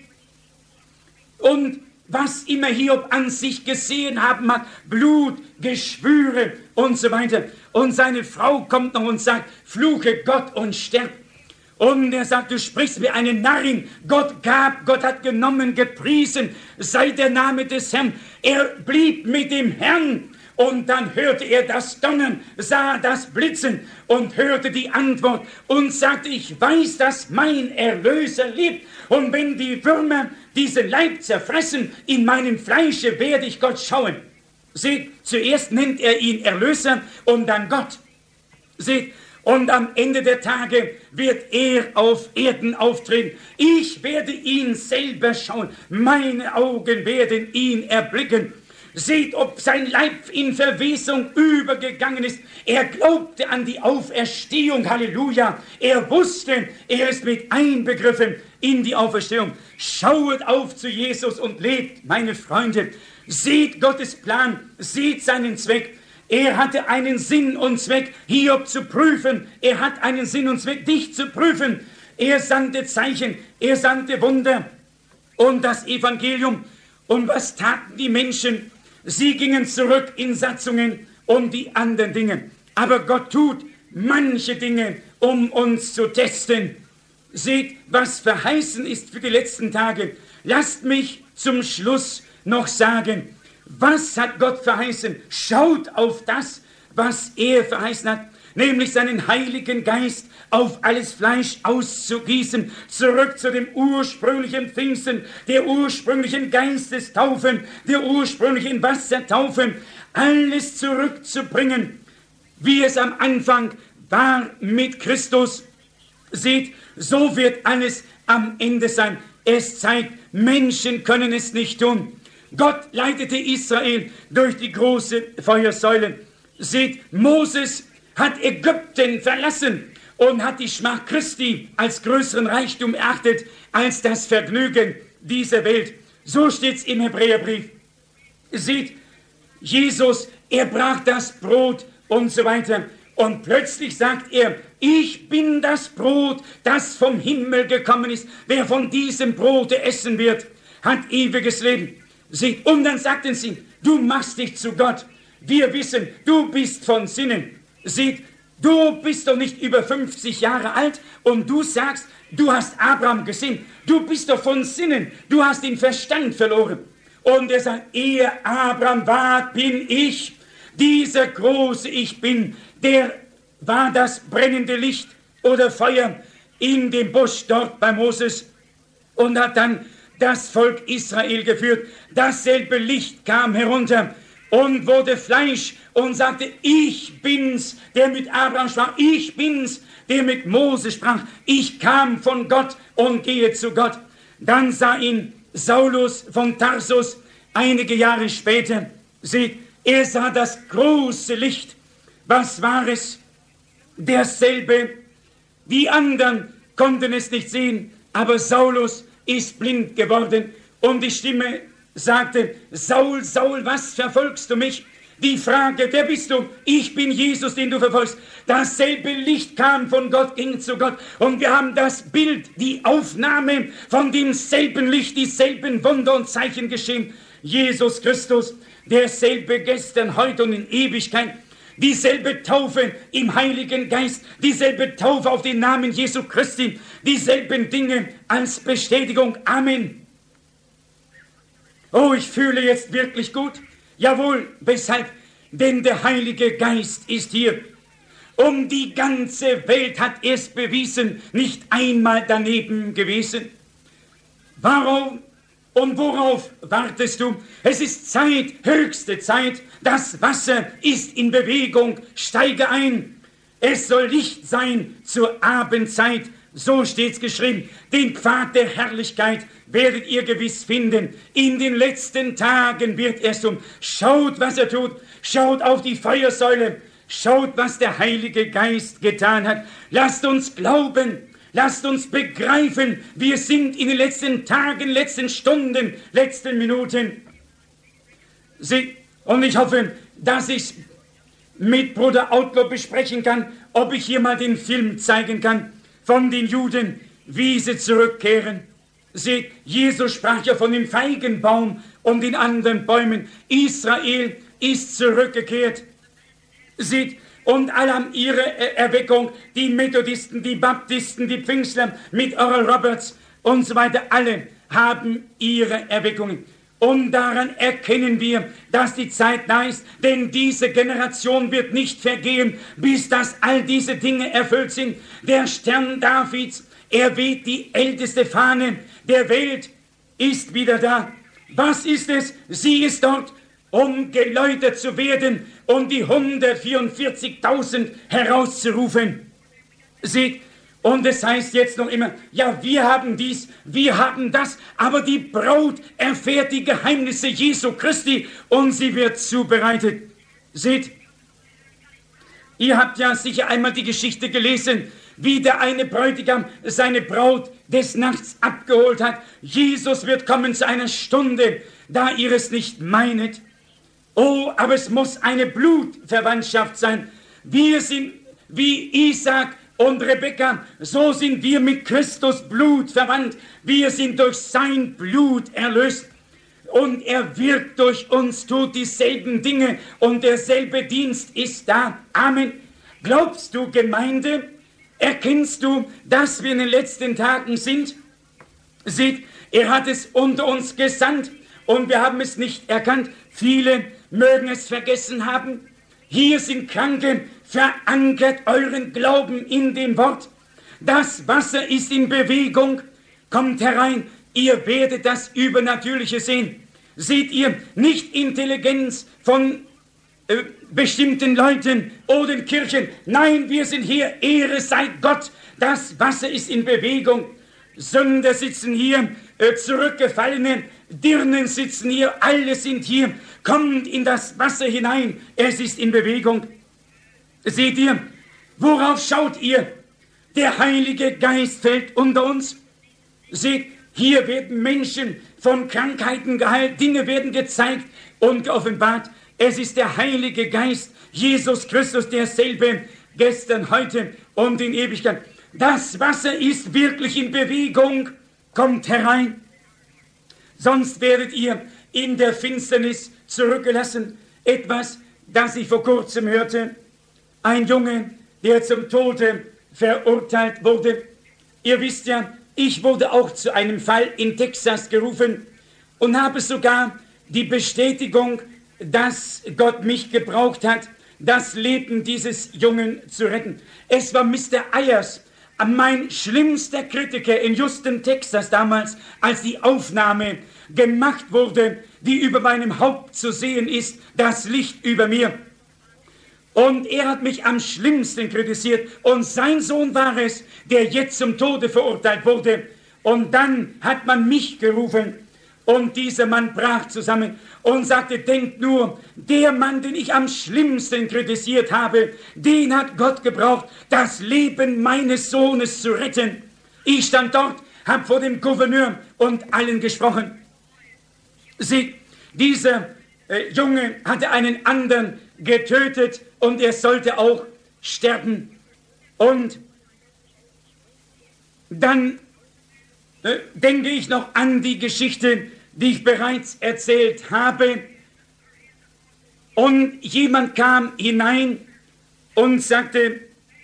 und was immer Hiob an sich gesehen haben mag, Blut, Geschwüre und so weiter. Und seine Frau kommt noch und sagt, fluche Gott und sterb. Und er sagt, du sprichst wie eine Narrin. Gott gab, Gott hat genommen, gepriesen, sei der Name des Herrn. Er blieb mit dem Herrn. Und dann hörte er das Donnern, sah das Blitzen und hörte die Antwort und sagte, ich weiß, dass mein Erlöser lebt. Und wenn die Würmer diesen Leib zerfressen, in meinem Fleische werde ich Gott schauen. Seht, zuerst nennt er ihn Erlöser und dann Gott. Seht, und am Ende der Tage wird er auf Erden auftreten. Ich werde ihn selber schauen. Meine Augen werden ihn erblicken. Seht, ob sein Leib in Verwesung übergegangen ist. Er glaubte an die Auferstehung. Halleluja. Er wusste, er ist mit einbegriffen in die Auferstehung. Schaut auf zu Jesus und lebt, meine Freunde. Seht Gottes Plan. Seht seinen Zweck. Er hatte einen Sinn und Zweck, Hiob zu prüfen. Er hat einen Sinn und Zweck, dich zu prüfen. Er sandte Zeichen, er sandte Wunder und das Evangelium. Und was taten die Menschen? Sie gingen zurück in Satzungen und die anderen Dinge. Aber Gott tut manche Dinge, um uns zu testen. Seht, was verheißen ist für die letzten Tage. Lasst mich zum Schluss noch sagen, was hat Gott verheißen? Schaut auf das, was er verheißen hat, nämlich seinen Heiligen Geist auf alles Fleisch auszugießen, zurück zu dem ursprünglichen Pfingsten, der ursprünglichen Geistestaufen, der ursprünglichen Wassertaufen, alles zurückzubringen, wie es am Anfang war mit Christus. Seht, so wird alles am Ende sein. Es zeigt, Menschen können es nicht tun. Gott leitete Israel durch die große Feuersäule. Seht, Moses hat Ägypten verlassen und hat die Schmach Christi als größeren Reichtum erachtet als das Vergnügen dieser Welt. So steht's im Hebräerbrief. Seht, Jesus, er brach das Brot und so weiter. Und plötzlich sagt er, ich bin das Brot, das vom Himmel gekommen ist. Wer von diesem Brote essen wird, hat ewiges Leben. Seht, und dann sagten sie, du machst dich zu Gott. Wir wissen, du bist von Sinnen. Seht, du bist doch nicht über fünfzig Jahre alt und du sagst, du hast Abraham gesehen. Du bist doch von Sinnen. Du hast den Verstand verloren. Und er sagt, ehe Abraham war, bin ich. Dieser große Ich Bin, der war das brennende Licht oder Feuer in dem Busch dort bei Moses und hat dann das Volk Israel geführt. Dasselbe Licht kam herunter und wurde Fleisch und sagte, ich bin's, der mit Abraham sprach. Ich bin's, der mit Mose sprach. Ich kam von Gott und gehe zu Gott. Dann sah ihn Saulus von Tarsus einige Jahre später. Seht, er sah das große Licht. Was war es? Derselbe. Die anderen konnten es nicht sehen, aber Saulus ist blind geworden und die Stimme sagte, Saul, Saul, was verfolgst du mich? Die Frage, wer bist du? Ich bin Jesus, den du verfolgst. Dasselbe Licht kam von Gott, ging zu Gott und wir haben das Bild, die Aufnahme von demselben Licht, dieselben Wunder und Zeichen geschehen. Jesus Christus, derselbe gestern, heute und in Ewigkeit. Dieselbe Taufe im Heiligen Geist, dieselbe Taufe auf den Namen Jesu Christi, dieselben Dinge als Bestätigung. Amen. Oh, ich fühle jetzt wirklich gut. Jawohl, weshalb? denn der Heilige Geist ist hier. Um die ganze Welt hat er es bewiesen, nicht einmal daneben gewesen. Warum und worauf wartest du? Es ist Zeit, höchste Zeit. Das Wasser ist in Bewegung. Steige ein. Es soll Licht sein zur Abendzeit. So steht's geschrieben. Den Pfad der Herrlichkeit werdet ihr gewiss finden. In den letzten Tagen wird er tun. Schaut, was er tut. Schaut auf die Feuersäule. Schaut, was der Heilige Geist getan hat. Lasst uns glauben. Lasst uns begreifen, wir sind in den letzten Tagen, letzten Stunden, letzten Minuten. Sie, und ich hoffe, dass ich mit Bruder Outlaw besprechen kann, ob ich hier mal den Film zeigen kann von den Juden, wie sie zurückkehren. Seht, Jesus sprach ja von dem Feigenbaum und den anderen Bäumen. Israel ist zurückgekehrt. Seht, und alle haben ihre Erweckung, die Methodisten, die Baptisten, die Pfingstler mit Oral Roberts und so weiter, alle haben ihre Erweckungen. Und daran erkennen wir, dass die Zeit da ist, denn diese Generation wird nicht vergehen, bis dass all diese Dinge erfüllt sind. Der Stern Davids, er weht die älteste Fahne der Welt, ist wieder da. Was ist es? Sie ist dort, um geläutert zu werden und die hundertvierundvierzigtausend herauszurufen. Seht, und es heißt jetzt noch immer, ja, wir haben dies, wir haben das, aber die Braut erfährt die Geheimnisse Jesu Christi und sie wird zubereitet. Seht, ihr habt ja sicher einmal die Geschichte gelesen, wie der eine Bräutigam seine Braut des Nachts abgeholt hat. Jesus wird kommen zu einer Stunde, da ihr es nicht meinet. Oh, aber es muss eine Blutverwandtschaft sein. Wir sind wie Isaac und Rebekka, so sind wir mit Christus Blut verwandt. Wir sind durch sein Blut erlöst. Und er wirkt durch uns, tut dieselben Dinge und derselbe Dienst ist da. Amen. Glaubst du, Gemeinde? Erkennst du, dass wir in den letzten Tagen sind? Seht, er hat es unter uns gesandt und wir haben es nicht erkannt. Viele mögen es vergessen haben. Hier sind Kranke, verankert euren Glauben in dem Wort. Das Wasser ist in Bewegung. Kommt herein, ihr werdet das Übernatürliche sehen. Seht ihr, nicht Intelligenz von äh, bestimmten Leuten oder Kirchen. Nein, wir sind hier, Ehre sei Gott. Das Wasser ist in Bewegung. Sünder sitzen hier, äh, zurückgefallene Dirnen sitzen hier, alle sind hier. Kommt in das Wasser hinein, es ist in Bewegung. Seht ihr, worauf schaut ihr? Der Heilige Geist fällt unter uns. Seht, hier werden Menschen von Krankheiten geheilt, Dinge werden gezeigt und geoffenbart. Es ist der Heilige Geist, Jesus Christus, derselbe, gestern, heute und in Ewigkeit. Das Wasser ist wirklich in Bewegung. Kommt herein. Sonst werdet ihr in der Finsternis zurückgelassen. Etwas, das ich vor kurzem hörte. Ein Junge, der zum Tode verurteilt wurde. Ihr wisst ja, ich wurde auch zu einem Fall in Texas gerufen und habe sogar die Bestätigung, dass Gott mich gebraucht hat, das Leben dieses Jungen zu retten. Es war Mister Ayers, mein schlimmster Kritiker in Houston, Texas damals, als die Aufnahme gemacht wurde, die über meinem Haupt zu sehen ist, das Licht über mir. Und er hat mich am schlimmsten kritisiert. Und sein Sohn war es, der jetzt zum Tode verurteilt wurde. Und dann hat man mich gerufen. Und dieser Mann brach zusammen und sagte, denkt nur, der Mann, den ich am schlimmsten kritisiert habe, den hat Gott gebraucht, das Leben meines Sohnes zu retten. Ich stand dort, habe vor dem Gouverneur und allen gesprochen. Sieh, dieser äh, Junge hatte einen anderen getötet und er sollte auch sterben. Und dann äh, denke ich noch an die Geschichte, die ich bereits erzählt habe. Und jemand kam hinein und sagte,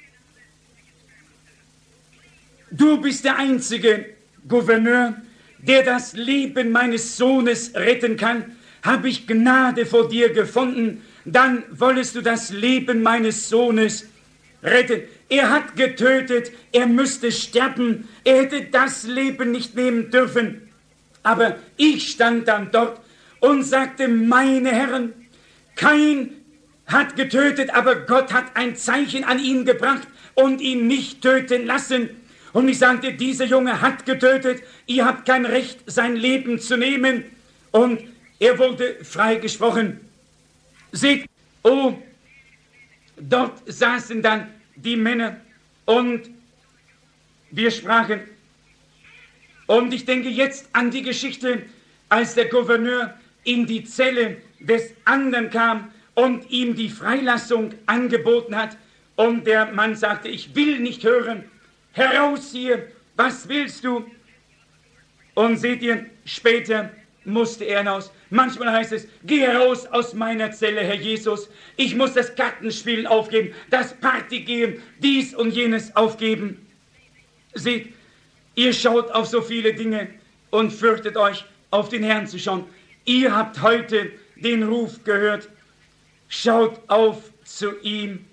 du bist der einzige Gouverneur, der das Leben meines Sohnes retten kann. Habe ich Gnade vor dir gefunden, dann wollest du das Leben meines Sohnes retten. Er hat getötet, er müsste sterben, er hätte das Leben nicht nehmen dürfen. Aber ich stand dann dort und sagte, meine Herren, Kain hat getötet, aber Gott hat ein Zeichen an ihn gebracht und ihn nicht töten lassen. Und ich sagte, dieser Junge hat getötet, ihr habt kein Recht, sein Leben zu nehmen. Und er wurde freigesprochen. Seht, oh, dort saßen dann die Männer und wir sprachen. Und ich denke jetzt an die Geschichte, als der Gouverneur in die Zelle des anderen kam und ihm die Freilassung angeboten hat. Und der Mann sagte, ich will nicht hören, heraus hier, was willst du? Und seht ihr, später musste er hinaus. Manchmal heißt es, geh heraus aus meiner Zelle, Herr Jesus. Ich muss das Kartenspielen aufgeben, das Party gehen, dies und jenes aufgeben. Seht, ihr schaut auf so viele Dinge und fürchtet euch, auf den Herrn zu schauen. Ihr habt heute den Ruf gehört. Schaut auf zu ihm.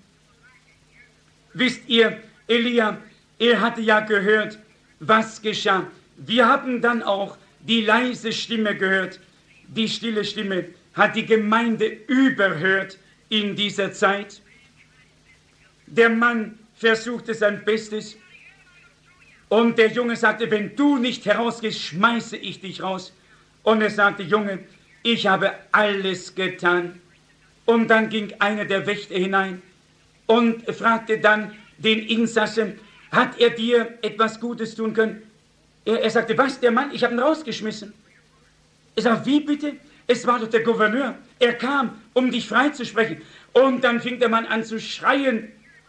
Wisst ihr, Elia, er hatte ja gehört, was geschah. Wir haben dann auch die leise Stimme gehört. Die stille Stimme hat die Gemeinde überhört in dieser Zeit. Der Mann versuchte sein Bestes und der Junge sagte, wenn du nicht herausgehst, schmeiße ich dich raus. Und er sagte, Junge, ich habe alles getan. Und dann ging einer der Wächter hinein und fragte dann den Insassen, hat er dir etwas Gutes tun können? Er, er sagte, was, der Mann, ich habe ihn rausgeschmissen. Er sagt, wie bitte? Es war doch der Gouverneur. Er kam, um dich freizusprechen. Und dann fing der Mann an zu schreien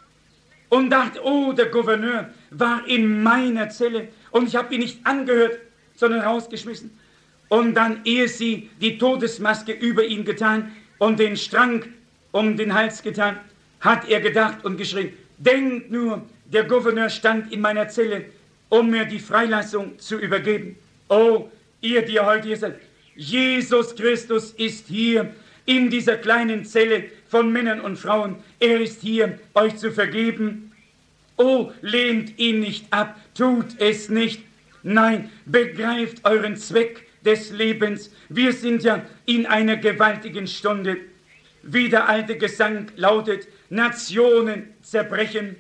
und dachte, oh, der Gouverneur war in meiner Zelle und ich habe ihn nicht angehört, sondern rausgeschmissen. Und dann, ehe sie die Todesmaske über ihn getan und den Strang um den Hals getan, hat er gedacht und geschrien, denkt nur, der Gouverneur stand in meiner Zelle, um mir die Freilassung zu übergeben. Oh, ihr, die heute hier seid, Jesus Christus ist hier in dieser kleinen Zelle von Männern und Frauen. Er ist hier, euch zu vergeben. Oh, lehnt ihn nicht ab, tut es nicht. Nein, begreift euren Zweck des Lebens. Wir sind ja in einer gewaltigen Stunde. Wie der alte Gesang lautet, Nationen zerbrechen.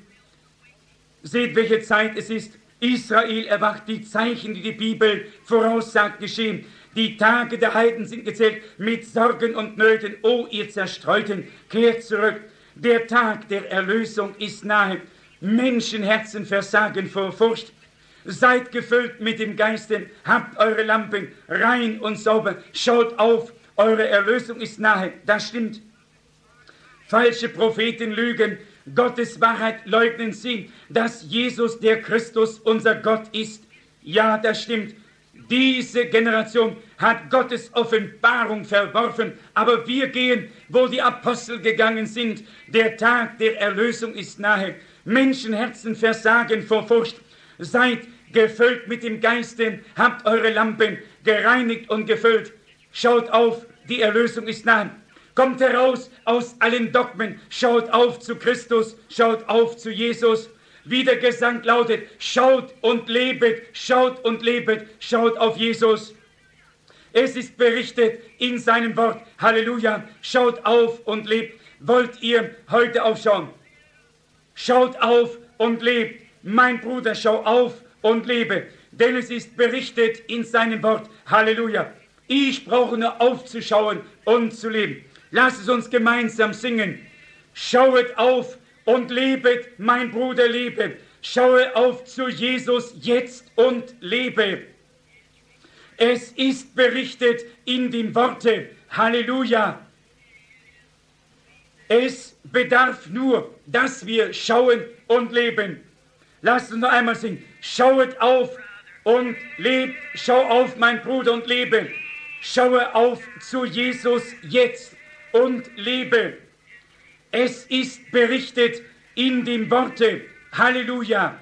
Seht, welche Zeit es ist. Israel erwacht, die Zeichen, die die Bibel voraussagt, geschehen. Die Tage der Heiden sind gezählt mit Sorgen und Nöten. O ihr Zerstreuten, kehrt zurück. Der Tag der Erlösung ist nahe. Menschenherzen versagen vor Furcht. Seid gefüllt mit dem Geiste, habt eure Lampen rein und sauber. Schaut auf, eure Erlösung ist nahe. Das stimmt. Falsche Propheten lügen. Gottes Wahrheit leugnen sie, dass Jesus der Christus unser Gott ist. Ja, das stimmt. Diese Generation hat Gottes Offenbarung verworfen, aber wir gehen, wo die Apostel gegangen sind. Der Tag der Erlösung ist nahe. Menschenherzen versagen vor Furcht. Seid gefüllt mit dem Geiste, habt eure Lampen gereinigt und gefüllt. Schaut auf, die Erlösung ist nahe. Kommt heraus aus allen Dogmen, schaut auf zu Christus, schaut auf zu Jesus. Wie der Gesang lautet, schaut und lebet, schaut und lebet, schaut auf Jesus. Es ist berichtet in seinem Wort, Halleluja, schaut auf und lebt. Wollt ihr heute aufschauen? Schaut auf und lebt. Mein Bruder, schau auf und lebe. Denn es ist berichtet in seinem Wort, Halleluja. Ich brauche nur aufzuschauen und zu leben. Lasst es uns gemeinsam singen. Schauet auf und lebet, mein Bruder, lebe. Schaue auf zu Jesus jetzt und lebe. Es ist berichtet in dem Worte, Halleluja. Es bedarf nur, dass wir schauen und leben. Lasst uns noch einmal singen. Schauet auf und lebt. Schau auf, mein Bruder, und lebe. Schaue auf zu Jesus jetzt und lebe. Es ist berichtet in dem Worte, Halleluja.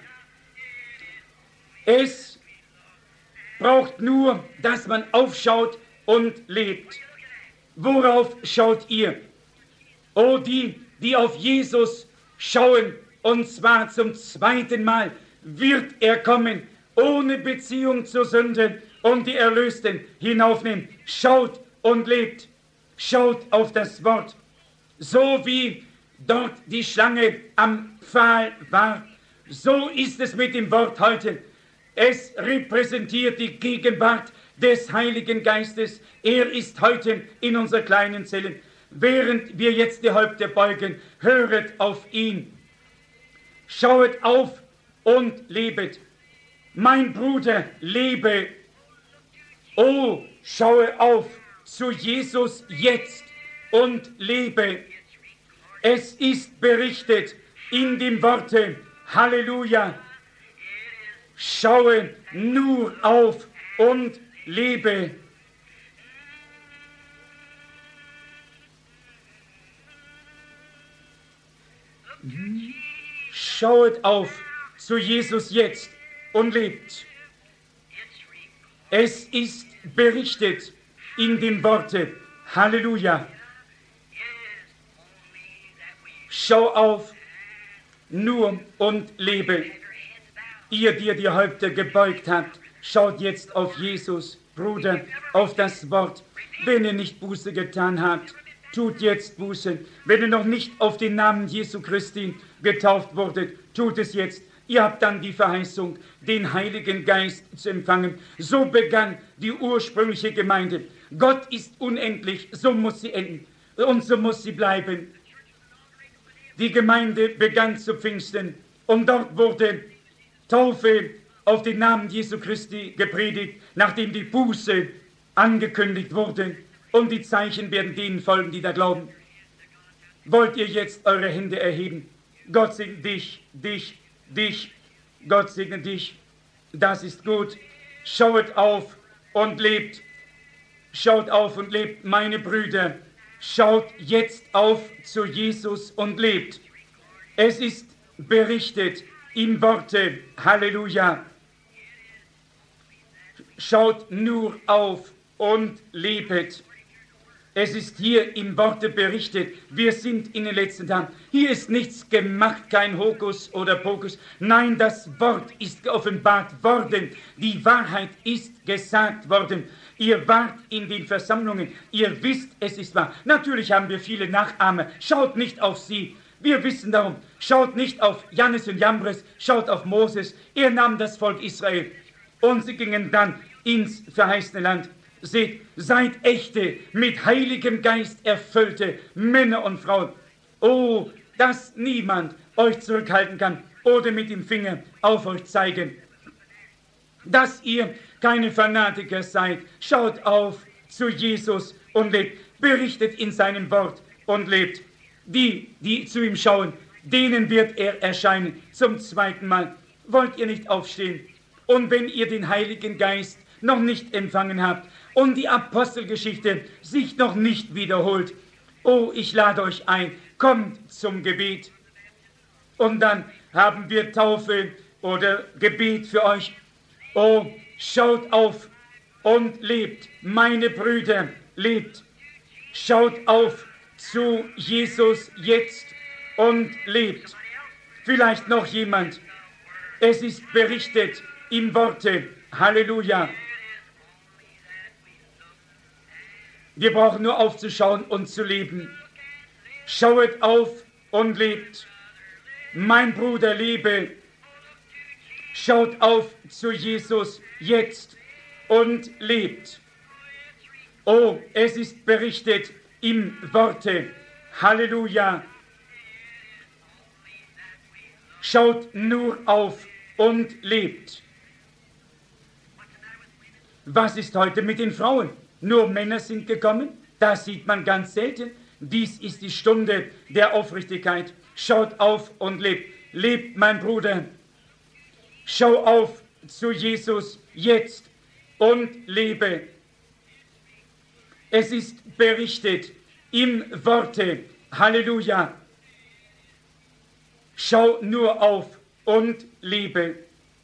Es braucht nur, dass man aufschaut und lebt. Worauf schaut ihr? Oh, die, die auf Jesus schauen, und zwar zum zweiten Mal wird er kommen, ohne Beziehung zur Sünde und die Erlösten hinaufnehmen. Schaut und lebt. Schaut auf das Wort. So wie dort die Schlange am Pfahl war, so ist es mit dem Wort heute. Es repräsentiert die Gegenwart des Heiligen Geistes. Er ist heute in unserer kleinen Zelle. Während wir jetzt die Häupter beugen, höret auf ihn. Schauet auf und lebet. Mein Bruder, lebe. Oh, schaue auf zu Jesus jetzt und lebe. Es ist berichtet in dem Worte, Halleluja, schaue nur auf und lebe. Schauet auf zu Jesus jetzt und lebt. Es ist berichtet in dem Worte, Halleluja. Schau auf, nur und lebe. Ihr, die ihr die Häupter gebeugt habt, schaut jetzt auf Jesus, Bruder, auf das Wort. Wenn ihr nicht Buße getan habt, tut jetzt Buße. Wenn ihr noch nicht auf den Namen Jesu Christi getauft wurdet, tut es jetzt. Ihr habt dann die Verheißung, den Heiligen Geist zu empfangen. So begann die ursprüngliche Gemeinde. Gott ist unendlich, so muss sie enden und so muss sie bleiben. Die Gemeinde begann zu Pfingsten und dort wurde Taufe auf den Namen Jesu Christi gepredigt, nachdem die Buße angekündigt wurde, und die Zeichen werden denen folgen, die da glauben. Wollt ihr jetzt eure Hände erheben? Gott segne dich, dich, dich, Gott segne dich. Das ist gut. Schaut auf und lebt. Schaut auf und lebt, meine Brüder. Schaut jetzt auf zu Jesus und lebt. Es ist berichtet im Worte, Halleluja. Schaut nur auf und lebet. Es ist hier im Worte berichtet, wir sind in den letzten Tagen. Hier ist nichts gemacht, kein Hokus oder Pokus. Nein, das Wort ist geoffenbart worden. Die Wahrheit ist gesagt worden. Ihr wart in den Versammlungen, ihr wisst, es ist wahr. Natürlich haben wir viele Nachahmer. Schaut nicht auf sie. Wir wissen darum. Schaut nicht auf Jannes und Jambres, schaut auf Moses. Er nahm das Volk Israel und sie gingen dann ins verheißene Land. Seht, seid echte, mit heiligem Geist erfüllte Männer und Frauen. Oh, dass niemand euch zurückhalten kann oder mit dem Finger auf euch zeigen. Dass ihr keine Fanatiker seid, schaut auf zu Jesus und lebt. Berichtet in seinem Wort und lebt. Die, die zu ihm schauen, denen wird er erscheinen zum zweiten Mal. Wollt ihr nicht aufstehen? Und wenn ihr den Heiligen Geist noch nicht empfangen habt und die Apostelgeschichte sich noch nicht wiederholt, oh, ich lade euch ein, kommt zum Gebet. Und dann haben wir Taufe oder Gebet für euch. Oh, schaut auf und lebt, meine Brüder, lebt. Schaut auf zu Jesus jetzt und lebt. Vielleicht noch jemand. Es ist berichtet im Worte, Halleluja. Wir brauchen nur aufzuschauen und zu leben. Schauet auf und lebt. Mein Bruder, lebe. Schaut auf zu Jesus jetzt und lebt. Oh, es ist berichtet im Worte, Halleluja. Schaut nur auf und lebt. Was ist heute mit den Frauen? Nur Männer sind gekommen? Das sieht man ganz selten. Dies ist die Stunde der Aufrichtigkeit. Schaut auf und lebt. Lebt, mein Bruder. Schau auf zu Jesus jetzt und lebe. Es ist berichtet im Worte, Halleluja. Schau nur auf und lebe.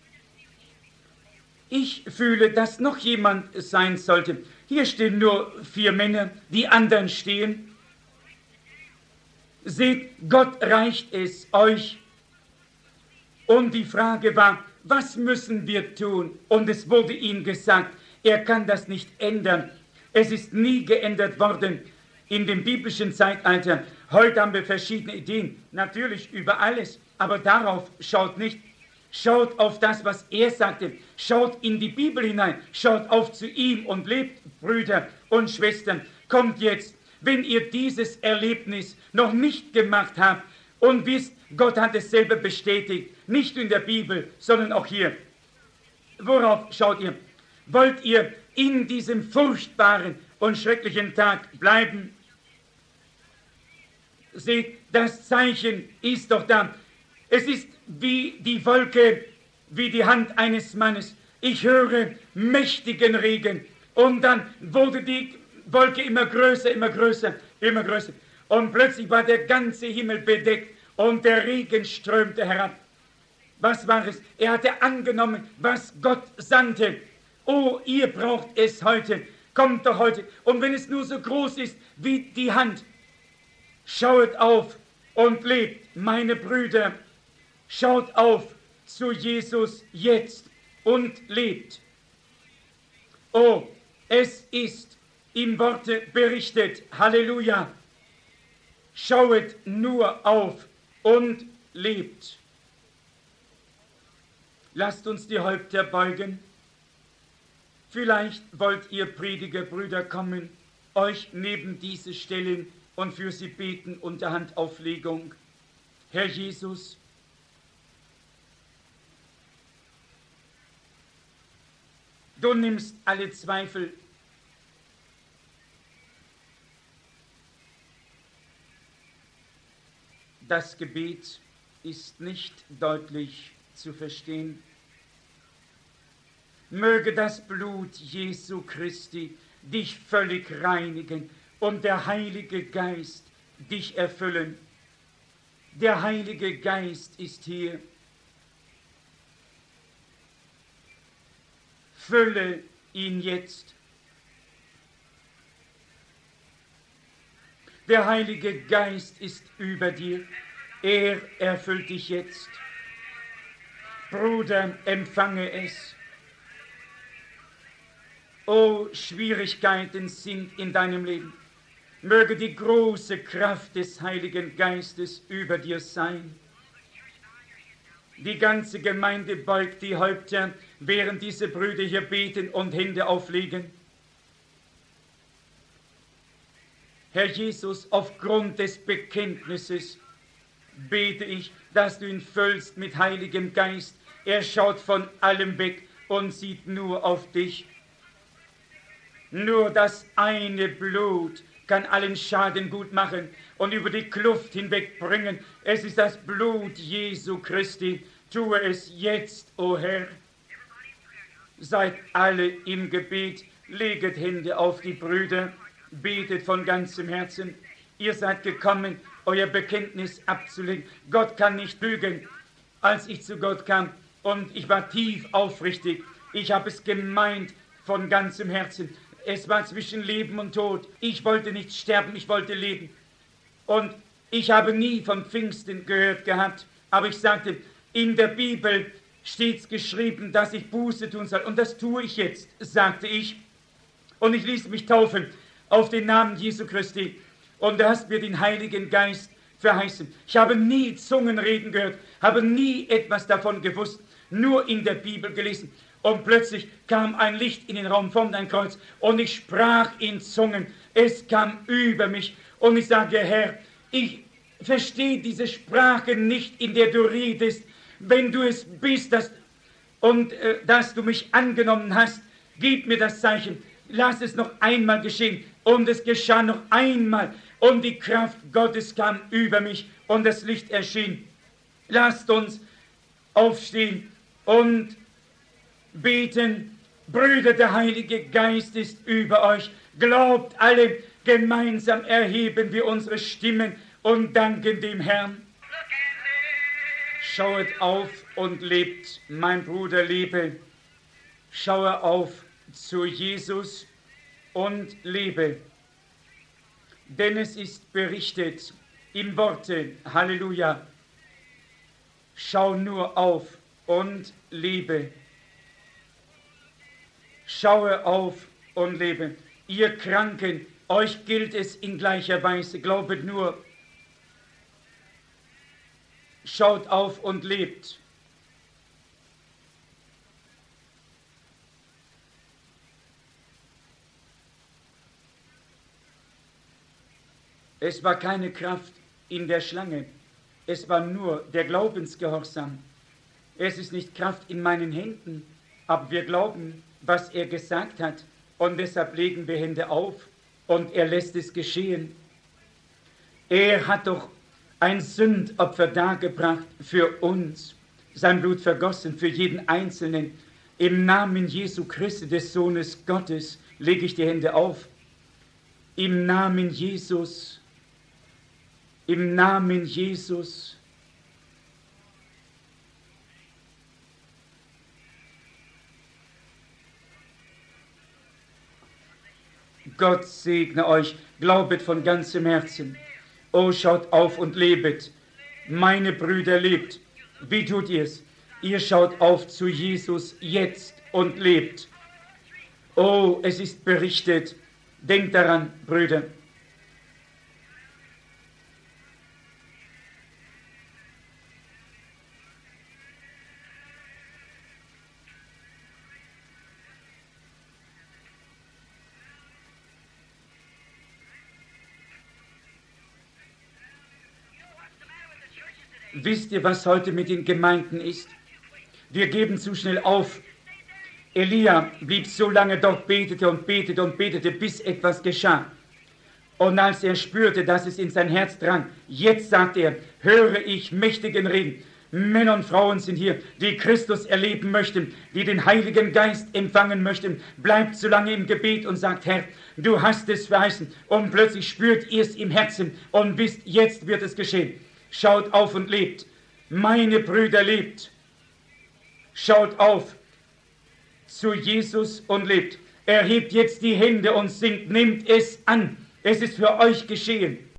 Ich fühle, dass noch jemand sein sollte. Hier stehen nur vier Männer, die anderen stehen. Seht, Gott reicht es euch. Und die Frage war, was müssen wir tun? Und es wurde ihm gesagt, er kann das nicht ändern. Es ist nie geändert worden in dem biblischen Zeitalter. Heute haben wir verschiedene Ideen, natürlich über alles, aber darauf schaut nicht. Schaut auf das, was er sagte. Schaut in die Bibel hinein. Schaut auf zu ihm und lebt, Brüder und Schwestern. Kommt jetzt, wenn ihr dieses Erlebnis noch nicht gemacht habt und wisst, Gott hat es selber bestätigt, nicht nur in der Bibel, sondern auch hier. Worauf schaut ihr? Wollt ihr in diesem furchtbaren und schrecklichen Tag bleiben? Seht, das Zeichen ist doch da. Es ist wie die Wolke, wie die Hand eines Mannes. Ich höre mächtigen Regen. Und dann wurde die Wolke immer größer, immer größer, immer größer. Und plötzlich war der ganze Himmel bedeckt und der Regen strömte herab. Was war es? Er hatte angenommen, was Gott sandte. Oh, ihr braucht es heute. Kommt doch heute. Und wenn es nur so groß ist wie die Hand, schaut auf und lebt, meine Brüder. Schaut auf zu Jesus jetzt und lebt. Oh, es ist im Worte berichtet. Halleluja. Schauet nur auf und lebt. Lasst uns die Häupter beugen. Vielleicht wollt ihr Predigerbrüder kommen, euch neben diese stellen und für sie beten unter Handauflegung. Herr Jesus, du nimmst alle Zweifel. Das Gebet ist nicht deutlich zu verstehen. Möge das Blut Jesu Christi dich völlig reinigen und der Heilige Geist dich erfüllen. Der Heilige Geist ist hier. Fülle ihn jetzt. Der Heilige Geist ist über dir. Er erfüllt dich jetzt. Bruder, empfange es. O, Schwierigkeiten sind in deinem Leben. Möge die große Kraft des Heiligen Geistes über dir sein. Die ganze Gemeinde beugt die Häupter, während diese Brüder hier beten und Hände auflegen. Herr Jesus, aufgrund des Bekenntnisses bete ich, dass du ihn füllst mit Heiligem Geist. Er schaut von allem weg und sieht nur auf dich. Nur das eine Blut kann allen Schaden gut machen und über die Kluft hinwegbringen. Es ist das Blut Jesu Christi. Tue es jetzt, o Herr. Seid alle im Gebet, leget Hände auf die Brüder, betet von ganzem Herzen. Ihr seid gekommen, euer Bekenntnis abzulegen. Gott kann nicht lügen. Als ich zu Gott kam und ich war tief aufrichtig, ich habe es gemeint von ganzem Herzen. Es war zwischen Leben und Tod. Ich wollte nicht sterben, ich wollte leben. Und ich habe nie von Pfingsten gehört gehabt, aber ich sagte, in der Bibel steht geschrieben, dass ich Buße tun soll. Und das tue ich jetzt, sagte ich. Und ich ließ mich taufen auf den Namen Jesu Christi. Und du hast mir den Heiligen Geist verheißen. Ich habe nie Zungenreden gehört, habe nie etwas davon gewusst, nur in der Bibel gelesen. Und plötzlich kam ein Licht in den Raum von dein Kreuz und ich sprach in Zungen. Es kam über mich und ich sage, Herr, ich verstehe diese Sprache nicht, in der du redest. Wenn du es bist dass, und äh, dass du mich angenommen hast, gib mir das Zeichen. Lass es noch einmal geschehen. Und es geschah noch einmal. Und die Kraft Gottes kam über mich und das Licht erschien. Lasst uns aufstehen und beten. Brüder, der Heilige Geist ist über euch. Glaubt alle, gemeinsam erheben wir unsere Stimmen und danken dem Herrn. Schauet auf und lebt, mein Bruder, lebe. Schaue auf zu Jesus und lebe. Denn es ist berichtet, im Worte, Halleluja, schau nur auf und lebe. Schaue auf und lebe. Ihr Kranken, euch gilt es in gleicher Weise, glaubet nur. Schaut auf und lebt. Es war keine Kraft in der Schlange, es war nur der Glaubensgehorsam. Es ist nicht Kraft in meinen Händen, aber wir glauben, was er gesagt hat, und deshalb legen wir Hände auf und er lässt es geschehen. Er hat doch ein Sündopfer dargebracht für uns, sein Blut vergossen für jeden Einzelnen. Im Namen Jesu Christi, des Sohnes Gottes, lege ich die Hände auf. Im Namen Jesus. Im Namen Jesus. Gott segne euch, glaubet von ganzem Herzen. Oh, schaut auf und lebet. Meine Brüder, lebt. Wie tut ihr's? Ihr schaut auf zu Jesus jetzt und lebt. Oh, es ist berichtet. Denkt daran, Brüder. Wisst ihr, was heute mit den Gemeinden ist? Wir geben zu schnell auf. Elia blieb so lange dort, betete und betete und betete, bis etwas geschah. Und als er spürte, dass es in sein Herz drang, jetzt sagt er, höre ich mächtigen Reden. Männer und Frauen sind hier, die Christus erleben möchten, die den Heiligen Geist empfangen möchten. Bleibt so lange im Gebet und sagt, Herr, du hast es verheißen. Und plötzlich spürt ihr es im Herzen und wisst, jetzt wird es geschehen. Schaut auf und lebt. Meine Brüder, lebt. Schaut auf zu Jesus und lebt. Erhebt jetzt die Hände und singt, nehmt es an. Es ist für euch geschehen.